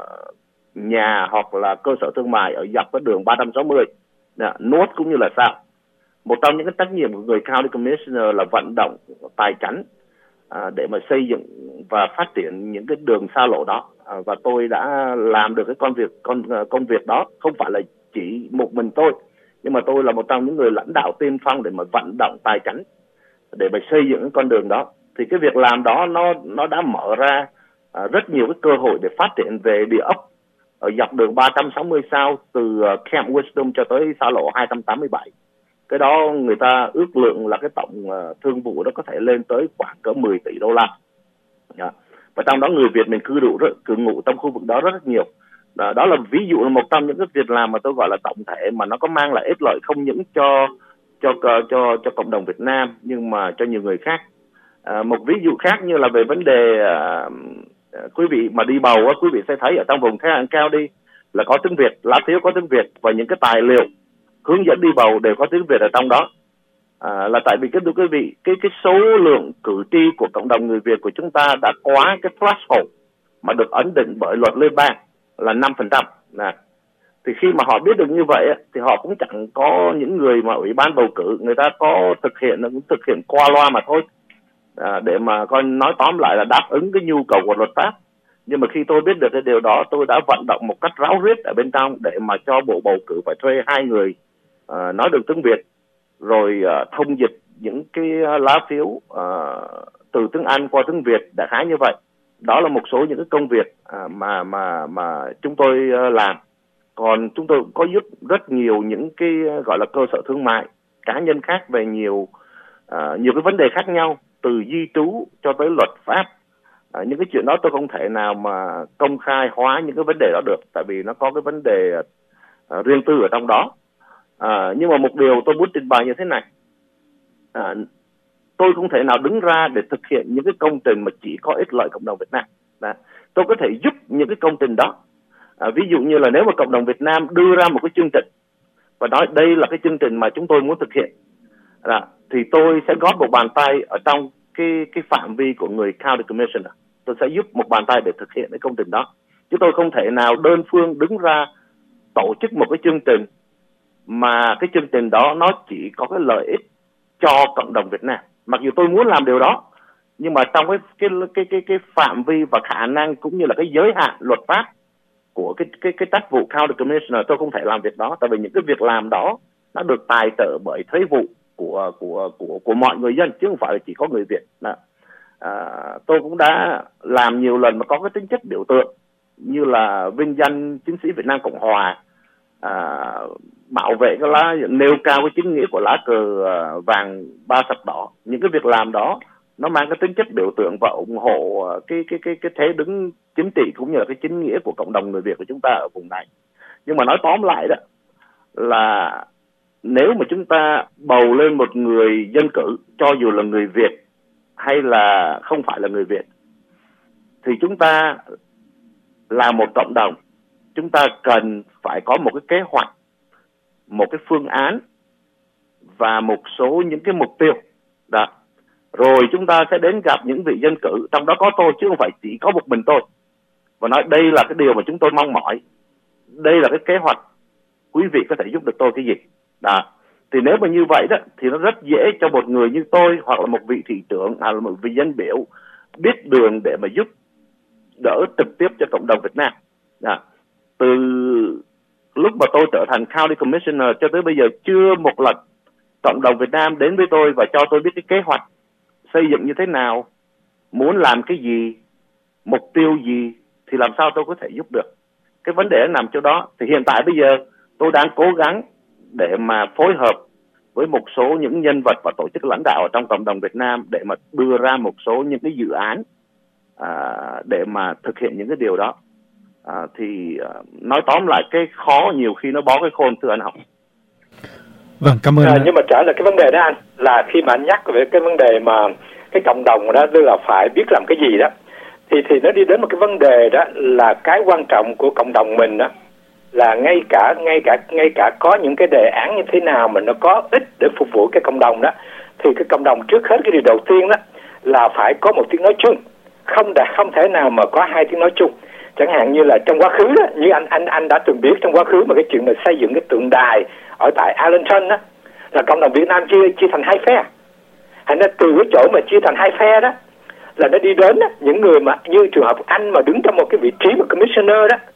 nhà hoặc là cơ sở thương mại ở dọc cái đường 360 North cũng như là South. Một trong những cái trách nhiệm của người County Commissioner là vận động tài chánh để mà xây dựng và phát triển những cái đường xa lộ đó. Và tôi đã làm được cái công việc đó, không phải là chỉ một mình tôi, nhưng mà tôi là một trong những người lãnh đạo tiên phong để mà vận động tài chánh để mà xây dựng cái con đường đó. Thì cái việc làm đó nó đã mở ra rất nhiều cái cơ hội để phát triển về địa ốc ở dọc đường 360 South, từ Camp Wisdom cho tới xa lộ 287. Cái đó người ta ước lượng là cái tổng thương vụ đó có thể lên tới khoảng cỡ 10 tỷ đô la. Và trong đó người Việt mình cư ngụ trong khu vực đó rất nhiều. Đó là ví dụ là một trong những cái việc làm mà tôi gọi là tổng thể, mà nó có mang lại ích lợi không những cho cộng đồng Việt Nam nhưng mà cho nhiều người khác. Một ví dụ khác như là về vấn đề quý vị mà đi bầu, quý vị sẽ thấy ở trong vùng cao đi là có tiếng Việt, lá phiếu có tiếng Việt, và những cái tài liệu hướng dẫn đi bầu đều có tiếng Việt ở trong đó. Là tại vì cái số lượng cử tri của cộng đồng người Việt của chúng ta đã quá cái threshold mà được ấn định bởi luật liên bang là 5%. Thì khi mà họ biết được như vậy thì họ cũng chẳng có những người mà ủy ban bầu cử người ta có thực hiện qua loa mà thôi, để mà coi nói tóm lại là đáp ứng cái nhu cầu của luật pháp. Nhưng mà khi tôi biết được cái điều đó, tôi đã vận động một cách ráo riết ở bên trong để mà cho bộ bầu cử phải thuê 2 người nói được tiếng Việt, rồi thông dịch những cái lá phiếu từ tiếng Anh qua tiếng Việt, đại khái như vậy. Đó là một số những cái công việc mà chúng tôi làm. Còn chúng tôi có giúp rất nhiều những cái gọi là cơ sở thương mại, cá nhân khác về nhiều cái vấn đề khác nhau, từ di trú cho tới luật pháp. Những cái chuyện đó tôi không thể nào mà công khai hóa những cái vấn đề đó được, tại vì nó có cái vấn đề riêng tư ở trong đó. Nhưng mà một điều tôi muốn trình bày như thế này, tôi không thể nào đứng ra để thực hiện những cái công trình mà chỉ có ích lợi cộng đồng Việt Nam. Tôi có thể giúp những cái công trình đó. Ví dụ như là nếu mà cộng đồng Việt Nam đưa ra một cái chương trình và nói đây là cái chương trình mà chúng tôi muốn thực hiện, thì tôi sẽ góp một bàn tay ở trong cái phạm vi của người County Commissioner. Tôi sẽ giúp một bàn tay để thực hiện cái công trình đó. Chứ tôi không thể nào đơn phương đứng ra tổ chức một cái chương trình mà cái chương trình đó nó chỉ có cái lợi ích cho cộng đồng Việt Nam. Mặc dù tôi muốn làm điều đó, nhưng mà trong cái phạm vi và khả năng cũng như là cái giới hạn luật pháp của cái trách vụ County Commissioner, tôi không thể làm việc đó. Tại vì những cái việc làm đó nó được tài trợ bởi thuế vụ của mọi người dân, chứ không phải là chỉ có người Việt. Tôi cũng đã làm nhiều lần mà có cái tính chất biểu tượng, như là vinh danh chiến sĩ Việt Nam Cộng Hòa, bảo vệ cái nêu cao cái chính nghĩa của lá cờ vàng 3 sọc đỏ. Những cái việc làm đó nó mang cái tính chất biểu tượng và ủng hộ cái thế đứng chính trị cũng như là cái chính nghĩa của cộng đồng người Việt của chúng ta ở vùng này. Nhưng mà nói tóm lại đó là nếu mà chúng ta bầu lên một người dân cử, cho dù là người Việt hay là không phải là người Việt, thì chúng ta là một cộng đồng, chúng ta cần phải có một cái kế hoạch, một cái phương án và một số những cái mục tiêu đó. Rồi chúng ta sẽ đến gặp những vị dân cử, trong đó có tôi chứ không phải chỉ có một mình tôi, và nói đây là cái điều mà chúng tôi mong mỏi, đây là cái kế hoạch, quý vị có thể giúp được tôi cái gì đó. Thì nếu mà như vậy đó thì nó rất dễ cho một người như tôi hoặc là một vị thị trưởng hay là một vị dân biểu biết đường để mà giúp đỡ trực tiếp cho cộng đồng Việt Nam đó. Từ lúc mà tôi trở thành County Commissioner cho tới bây giờ chưa một lần cộng đồng Việt Nam đến với tôi và cho tôi biết cái kế hoạch xây dựng như thế nào, muốn làm cái gì, mục tiêu gì thì làm sao tôi có thể giúp được. Cái vấn đề nằm chỗ đó. Thì hiện tại bây giờ tôi đang cố gắng để mà phối hợp với một số những nhân vật và tổ chức lãnh đạo ở trong cộng đồng Việt Nam để mà đưa ra một số những cái dự án để mà thực hiện những cái điều đó. Nói tóm lại, cái khó nhiều khi nó bó cái khôn, thưa anh Học. Vâng, cảm ơn. Nhưng mà trả lời cái vấn đề đó anh, là khi mà anh nhắc về cái vấn đề mà cái cộng đồng đó, tức là phải biết làm cái gì đó, thì nó đi đến một cái vấn đề đó là cái quan trọng của cộng đồng mình đó là ngay cả có những cái đề án như thế nào mà nó có ích để phục vụ cái cộng đồng đó, thì cái cộng đồng trước hết cái điều đầu tiên đó là phải có một tiếng nói chung, không thể nào mà có hai tiếng nói chung. Chẳng hạn như là trong quá khứ đó, như anh đã từng biết trong quá khứ mà cái chuyện mà xây dựng cái tượng đài ở tại Arlington đó, là cộng đồng Việt Nam chia thành hai phe. Thành ra từ cái chỗ mà chia thành hai phe đó là nó đi đến đó, những người mà như trường hợp anh mà đứng trong một cái vị trí của commissioner đó,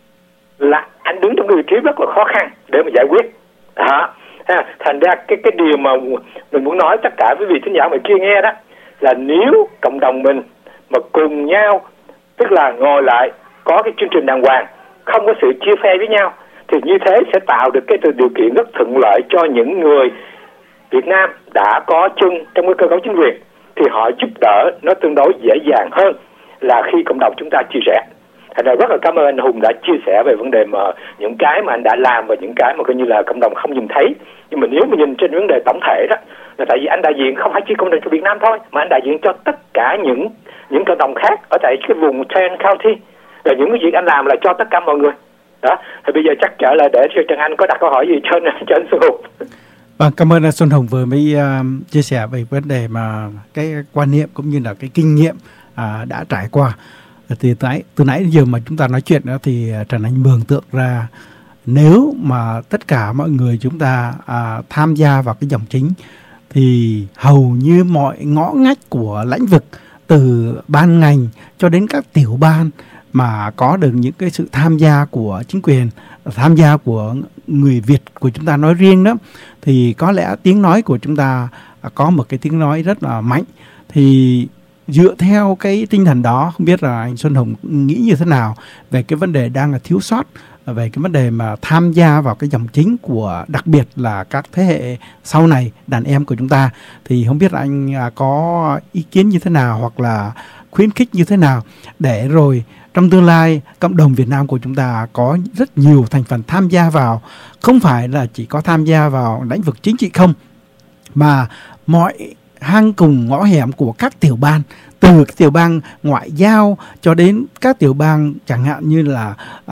là anh đứng trong cái vị trí rất là khó khăn để mà giải quyết đó. Thành ra cái điều mà mình muốn nói tất cả với vị thính giả ngoài kia nghe đó là nếu cộng đồng mình mà cùng nhau, tức là ngồi lại có cái chương trình đàng hoàng, không có sự chia phe với nhau, thì như thế sẽ tạo được cái điều kiện rất thuận lợi cho những người Việt Nam đã có chân trong cái cơ cấu chính quyền, thì họ giúp đỡ nó tương đối dễ dàng hơn là khi cộng đồng chúng ta chia sẻ. Thành ra rất là cảm ơn anh Hùng đã chia sẻ về vấn đề mà những cái mà anh đã làm và những cái mà coi như là cộng đồng không nhìn thấy. Nhưng mà nếu mà nhìn trên vấn đề tổng thể đó, là tại vì anh đại diện không phải chỉ cộng đồng cho Việt Nam thôi, mà anh đại diện cho tất cả những cộng đồng khác ở tại cái vùng Trent County. Rồi những cái việc anh làm là cho tất cả mọi người. Đó. Thì bây giờ chắc trở lại để cho Trần Anh có đặt câu hỏi gì cho anh Xuân Hùng. Vâng, cảm ơn anh Xuân Hùng vừa mới chia sẻ về vấn đề mà cái quan niệm cũng như là cái kinh nghiệm đã trải qua. Thì từ nãy đến giờ mà chúng ta nói chuyện đó thì Trần Anh mường tượng ra nếu mà tất cả mọi người chúng ta tham gia vào cái dòng chính thì hầu như mọi ngõ ngách của lĩnh vực, từ ban ngành cho đến các tiểu ban mà có được những cái sự tham gia của chính quyền, tham gia của người Việt của chúng ta nói riêng đó, thì có lẽ tiếng nói của chúng ta có một cái tiếng nói rất là mạnh. Thì dựa theo cái tinh thần đó, không biết là anh Xuân Hùng nghĩ như thế nào về cái vấn đề đang là thiếu sót về cái vấn đề mà tham gia vào cái dòng chính của đặc biệt là các thế hệ sau này, đàn em của chúng ta. Thì không biết là anh có ý kiến như thế nào hoặc là khuyến khích như thế nào để rồi trong tương lai cộng đồng Việt Nam của chúng ta có rất nhiều thành phần tham gia vào, không phải là chỉ có tham gia vào lĩnh vực chính trị không, mà mọi hang cùng ngõ hẻm của các tiểu ban, từ cái tiểu bang ngoại giao cho đến các tiểu bang chẳng hạn như là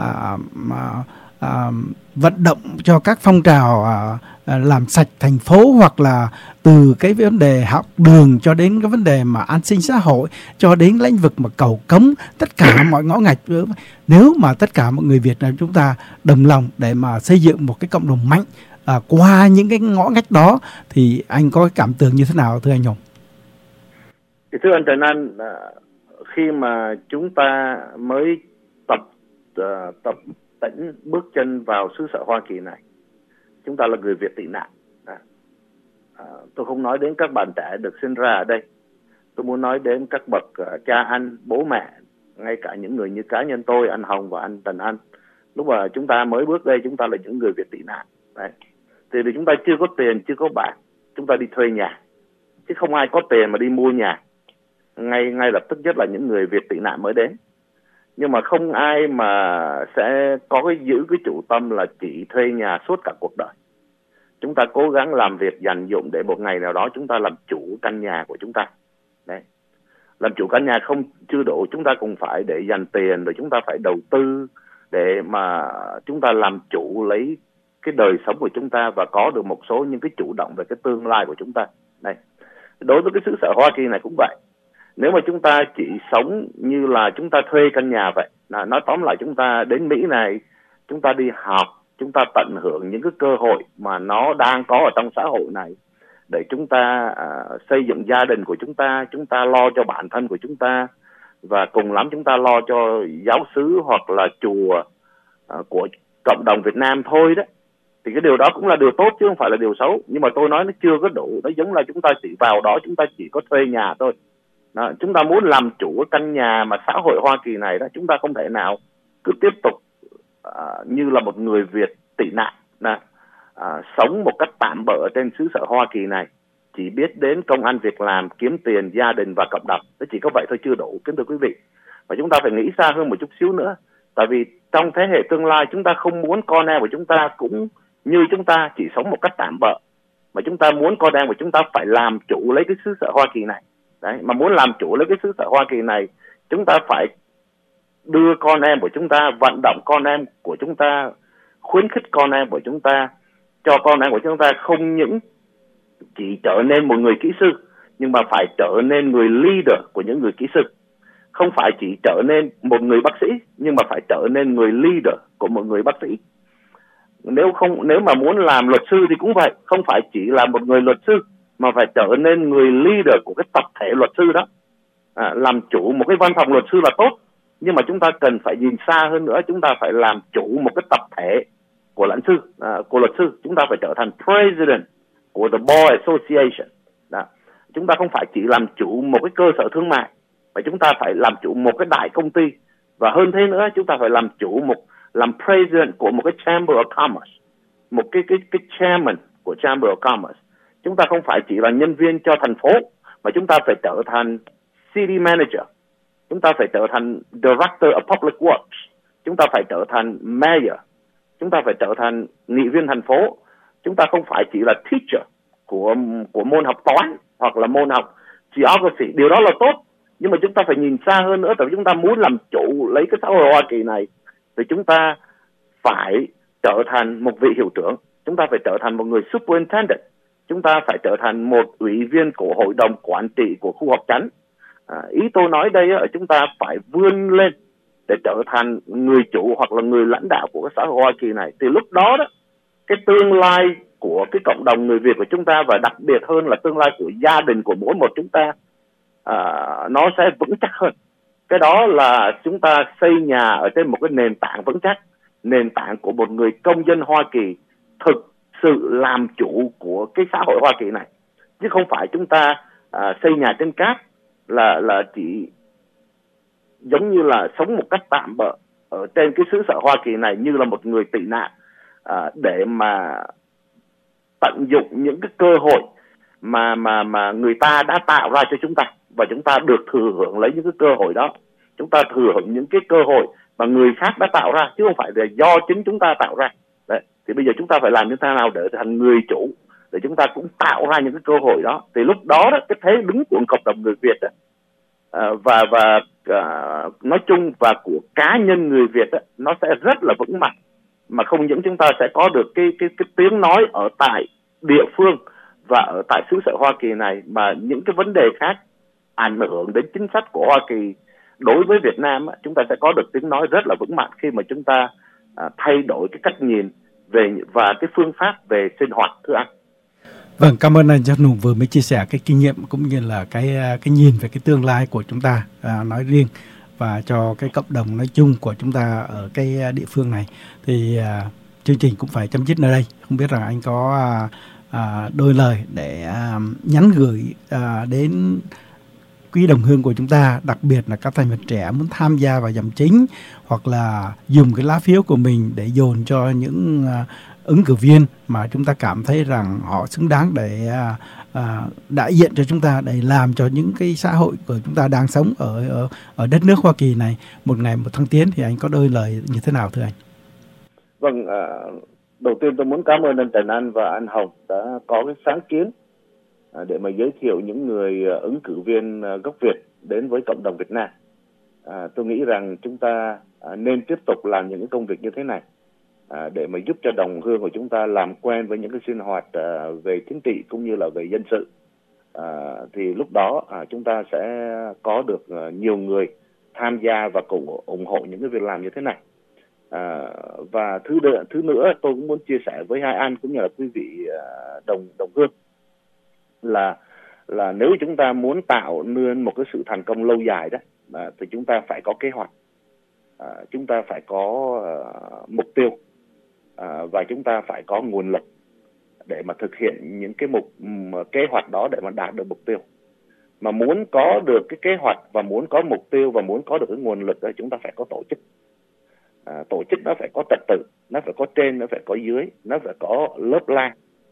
vận động cho các phong trào làm sạch thành phố, hoặc là từ cái vấn đề học đường cho đến cái vấn đề mà an sinh xã hội, cho đến lĩnh vực mà cầu cống, tất cả mọi ngõ ngách. Nếu mà tất cả mọi người Việt Nam chúng ta đồng lòng để mà xây dựng một cái cộng đồng mạnh qua những cái ngõ ngách đó, thì anh có cái cảm tưởng như thế nào thưa anh Hùng? Thưa anh Trần Anh, khi mà chúng ta mới tập tĩnh bước chân vào xứ sở Hoa Kỳ này, chúng ta là người Việt tị nạn. Tôi không nói đến các bạn trẻ được sinh ra ở đây, tôi muốn nói đến các bậc cha anh, bố mẹ, ngay cả những người như cá nhân tôi, anh Hồng và anh Trần Anh. Lúc mà chúng ta mới bước đây, chúng ta là những người Việt tị nạn. Đấy. Thì chúng ta chưa có tiền, chưa có bạc, chúng ta đi thuê nhà, chứ không ai có tiền mà đi mua nhà ngay lập tức, nhất là những người Việt tị nạn mới đến. Nhưng mà không ai mà sẽ có giữ cái chủ tâm là chỉ thuê nhà suốt cả cuộc đời. Chúng ta cố gắng làm việc dành dụm để một ngày nào đó chúng ta làm chủ căn nhà của chúng ta. Đấy. Làm chủ căn nhà không chưa đủ, chúng ta cũng phải để dành tiền, rồi chúng ta phải đầu tư để mà chúng ta làm chủ lấy cái đời sống của chúng ta và có được một số những cái chủ động về cái tương lai của chúng ta. Này, đối với cái xứ sở Hoa Kỳ này cũng vậy. Nếu mà chúng ta chỉ sống như là chúng ta thuê căn nhà vậy, nói tóm lại chúng ta đến Mỹ này, chúng ta đi học, chúng ta tận hưởng những cái cơ hội mà nó đang có ở trong xã hội này để chúng ta xây dựng gia đình của chúng ta lo cho bản thân của chúng ta, và cùng lắm chúng ta lo cho giáo xứ hoặc là chùa của cộng đồng Việt Nam thôi đó. Thì cái điều đó cũng là điều tốt chứ không phải là điều xấu. Nhưng mà tôi nói nó chưa có đủ. Nó giống là chúng ta chỉ vào đó, chúng ta chỉ có thuê nhà thôi. Đó, chúng ta muốn làm chủ căn nhà mà xã hội Hoa Kỳ này đó, chúng ta không thể nào cứ tiếp tục như là một người Việt tị nạn, sống một cách tạm bợ trên xứ sở Hoa Kỳ này, chỉ biết đến công ăn việc làm, kiếm tiền, gia đình và cộng đồng. Nó chỉ có vậy thôi chưa đủ, kính thưa quý vị. Và chúng ta phải nghĩ xa hơn một chút xíu nữa. Tại vì trong thế hệ tương lai, chúng ta không muốn con em của chúng ta cũng như chúng ta chỉ sống một cách tạm bợ, mà chúng ta muốn con em của chúng ta phải làm chủ lấy cái xứ sở Hoa Kỳ này. Đấy, mà muốn làm chủ lấy cái xứ sở Hoa Kỳ này, chúng ta phải đưa con em của chúng ta, vận động con em của chúng ta, khuyến khích con em của chúng ta, cho con em của chúng ta không những chỉ trở nên một người kỹ sư, nhưng mà phải trở nên người leader của những người kỹ sư. Không phải chỉ trở nên một người bác sĩ, nhưng mà phải trở nên người leader của một người bác sĩ. Nếu mà muốn làm luật sư thì cũng vậy, không phải chỉ là một người luật sư, mà phải trở nên người leader của cái tập thể luật sư đó. Làm chủ một cái văn phòng luật sư là tốt, nhưng mà chúng ta cần phải nhìn xa hơn nữa. Chúng ta phải làm chủ một cái tập thể của của luật sư. Chúng ta phải trở thành president của the Bar Association. Đó. Chúng ta không phải chỉ làm chủ một cái cơ sở thương mại, mà chúng ta phải làm chủ một cái đại công ty. Và hơn thế nữa, chúng ta phải làm chủ làm president của một cái Chamber of Commerce, một cái chairman của Chamber of Commerce. Chúng ta không phải chỉ là nhân viên cho thành phố, mà chúng ta phải trở thành city manager. Chúng ta phải trở thành director of public works. Chúng ta phải trở thành mayor. Chúng ta phải trở thành nghị viên thành phố. Chúng ta không phải chỉ là teacher của môn học toán hoặc là môn học geography. Điều đó là tốt, nhưng mà chúng ta phải nhìn xa hơn nữa. Tại vì chúng ta muốn làm chủ lấy cái xã hội Hoa Kỳ này, thì chúng ta phải trở thành một vị hiệu trưởng. Chúng ta phải trở thành một người superintendent. Chúng ta phải trở thành một ủy viên của hội đồng quản trị của khu học chánh. Ý tôi nói đây là chúng ta phải vươn lên để trở thành người chủ hoặc là người lãnh đạo của cái xã hội Hoa Kỳ này. Thì lúc đó cái tương lai của cái cộng đồng người Việt của chúng ta, và đặc biệt hơn là tương lai của gia đình của mỗi một chúng ta, nó sẽ vững chắc hơn. Cái đó là chúng ta xây nhà ở trên một cái nền tảng vững chắc, nền tảng của một người công dân Hoa Kỳ thực sự làm chủ của cái xã hội Hoa Kỳ này, chứ không phải chúng ta xây nhà trên cát, là chỉ giống như là sống một cách tạm bợ ở trên cái xứ sở Hoa Kỳ này như là một người tị nạn, để mà tận dụng những cái cơ hội mà người ta đã tạo ra cho chúng ta, và chúng ta được thừa hưởng lấy những cái cơ hội đó. Chúng ta thừa hưởng những cái cơ hội mà người khác đã tạo ra, chứ không phải là do chính chúng ta tạo ra. Đấy. Thì bây giờ chúng ta phải làm như thế nào để thành người chủ, để chúng ta cũng tạo ra những cái cơ hội đó. Thì lúc đó, cái thế đứng của cộng đồng người Việt và nói chung và của cá nhân người Việt nó sẽ rất là vững mạnh, mà không những chúng ta sẽ có được cái tiếng nói ở tại địa phương và ở tại xứ sở Hoa Kỳ này, mà những cái vấn đề khác ảnh hưởng đến chính sách của Hoa Kỳ đối với Việt Nam, chúng ta sẽ có được tiếng nói rất là vững mạnh khi mà chúng ta thay đổi cái cách nhìn về và cái phương pháp về sinh hoạt, thưa anh. Vâng, cảm ơn anh John Hùng vừa mới chia sẻ cái kinh nghiệm cũng như là cái nhìn về cái tương lai của chúng ta nói riêng, và cho cái cộng đồng nói chung của chúng ta ở cái địa phương này. Thì chương trình cũng phải chấm dứt nơi đây. Không biết rằng anh có đôi lời để nhắn gửi đến quý đồng hương của chúng ta, đặc biệt là các thành phần trẻ muốn tham gia vào dòng chính, hoặc là dùng cái lá phiếu của mình để dồn cho những ứng cử viên mà chúng ta cảm thấy rằng họ xứng đáng để đại diện cho chúng ta, để làm cho những cái xã hội của chúng ta đang sống ở đất nước Hoa Kỳ này một ngày một thăng tiến. Thì anh có đôi lời như thế nào thưa anh? Vâng, đầu tiên tôi muốn cảm ơn anh Trần Anh và anh Hồng đã có cái sáng kiến để mà giới thiệu những người ứng cử viên gốc Việt đến với cộng đồng Việt Nam. Tôi nghĩ rằng chúng ta nên tiếp tục làm những cái công việc như thế này, để mà giúp cho đồng hương của chúng ta làm quen với những cái sinh hoạt về chính trị cũng như là về dân sự. Thì lúc đó chúng ta sẽ có được nhiều người tham gia và cùng ủng hộ những cái việc làm như thế này. Và thứ nữa tôi cũng muốn chia sẻ với hai anh cũng như là quý vị đồng hương là nếu chúng ta muốn tạo nên một cái sự thành công lâu dài đó thì chúng ta phải có kế hoạch, chúng ta phải có mục tiêu, và chúng ta phải có nguồn lực để mà thực hiện những cái kế hoạch đó để mà đạt được mục tiêu. Mà muốn có được cái kế hoạch và muốn có mục tiêu và muốn có được cái nguồn lực đó, chúng ta phải có tổ chức. Tổ chức nó phải có trật tự, nó phải có trên, nó phải có dưới, nó phải có lớp lang.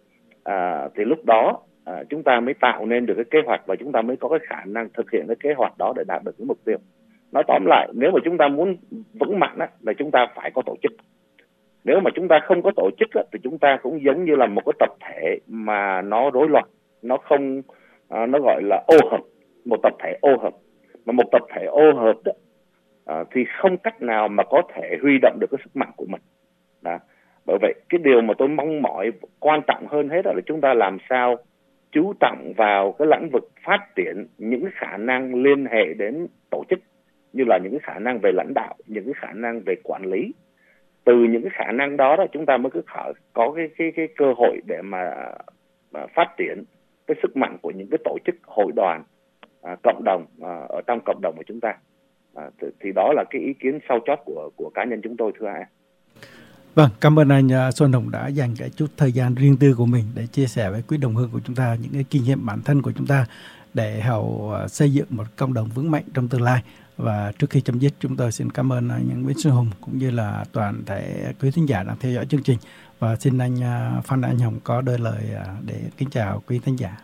Thì lúc đó chúng ta mới tạo nên được cái kế hoạch và chúng ta mới có cái khả năng thực hiện cái kế hoạch đó để đạt được cái mục tiêu. Nói tóm lại, nếu mà chúng ta muốn vững mạnh á, là chúng ta phải có tổ chức. Nếu mà chúng ta không có tổ chức á, thì chúng ta cũng giống như là một cái tập thể mà nó rối loạn, nó không, nó gọi là ô hợp, một tập thể ô hợp. Mà một tập thể ô hợp đó, thì không cách nào mà có thể huy động được cái sức mạnh của mình. Đó. Bởi vậy cái điều mà tôi mong mỏi quan trọng hơn hết là chúng ta làm sao chú trọng vào cái lĩnh vực phát triển những cái khả năng liên hệ đến tổ chức, như là những cái khả năng về lãnh đạo, những cái khả năng về quản lý. Từ những cái khả năng đó chúng ta mới có cái cơ hội để mà phát triển cái sức mạnh của những cái tổ chức, hội đoàn, cộng đồng ở trong cộng đồng của chúng ta. Thì đó là cái ý kiến sau chót của cá nhân chúng tôi, thưa anh. Vâng, cảm ơn anh Xuân Hùng đã dành cái chút thời gian riêng tư của mình để chia sẻ với quý đồng hương của chúng ta những cái kinh nghiệm bản thân của chúng ta để hầu xây dựng một cộng đồng vững mạnh trong tương lai. Và trước khi chấm dứt, chúng tôi xin cảm ơn anh Nguyễn Xuân Hùng cũng như là toàn thể quý thính giả đang theo dõi chương trình. Và xin anh Phan Anh Hồng có đôi lời để kính chào quý thính giả.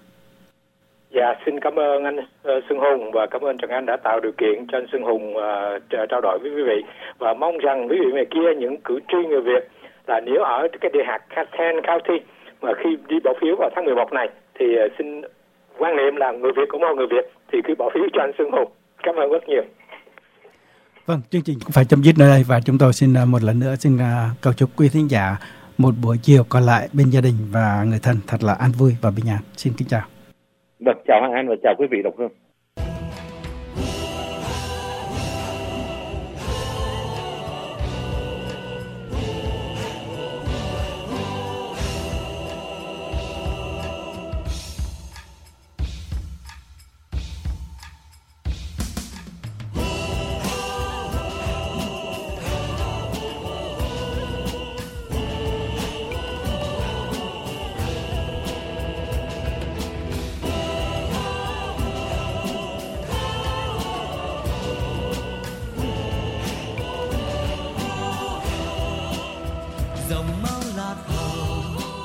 Dạ, xin cảm ơn anh Xuân Hùng và cảm ơn Trần Anh đã tạo điều kiện cho anh Xuân Hùng trao đổi với quý vị. Và mong rằng quý vị ngoài kia, những cử tri người Việt là nếu ở cái địa hạt Kent County mà khi đi bỏ phiếu vào tháng 11 này thì xin quan niệm là người Việt cũng mong người Việt thì cứ bỏ phiếu cho anh Xuân Hùng. Cảm ơn rất nhiều. Vâng, chương trình cũng phải chấm dứt nơi đây và chúng tôi xin một lần nữa xin cầu chúc quý thính giả một buổi chiều còn lại bên gia đình và người thân thật là an vui và bình an. Xin kính chào. Được, chào Hoàng Anh và chào quý vị đồng hương. dòng máu lạc hồng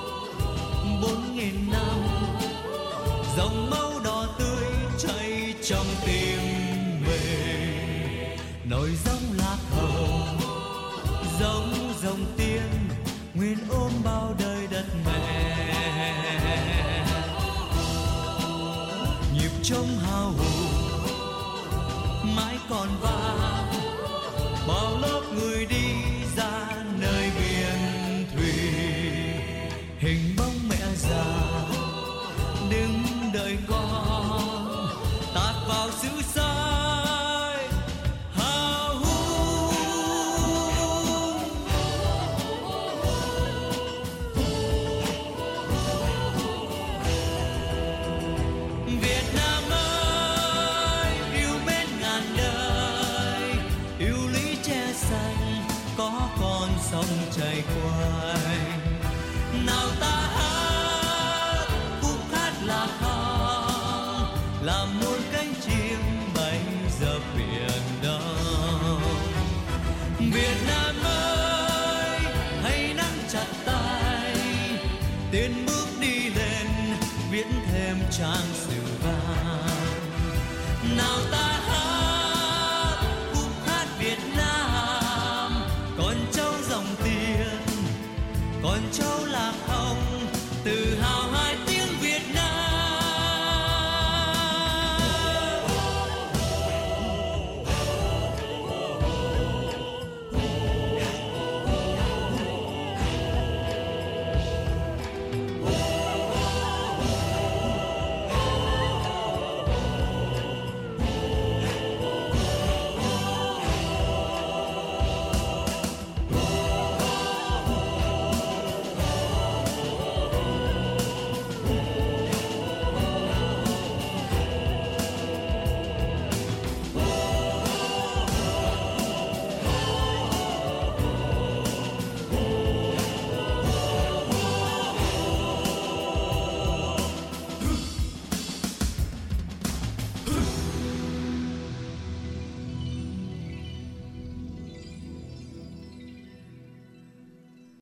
4.000 năm, dòng máu đỏ tươi chảy trong tim mình, nổi dòng lạc hồng giống dòng tiên nguyên ôm bao đời đất mẹ, nhịp trống hào hùng mãi còn vang, bao lớp người đi ra nơi biển thủy, hình bóng mẹ già đứng đợi con tạt vào xứ sai hào hùng. Việt Nam ơi, yêu mến ngàn đời, yêu lý che xanh có con sông chảy qua.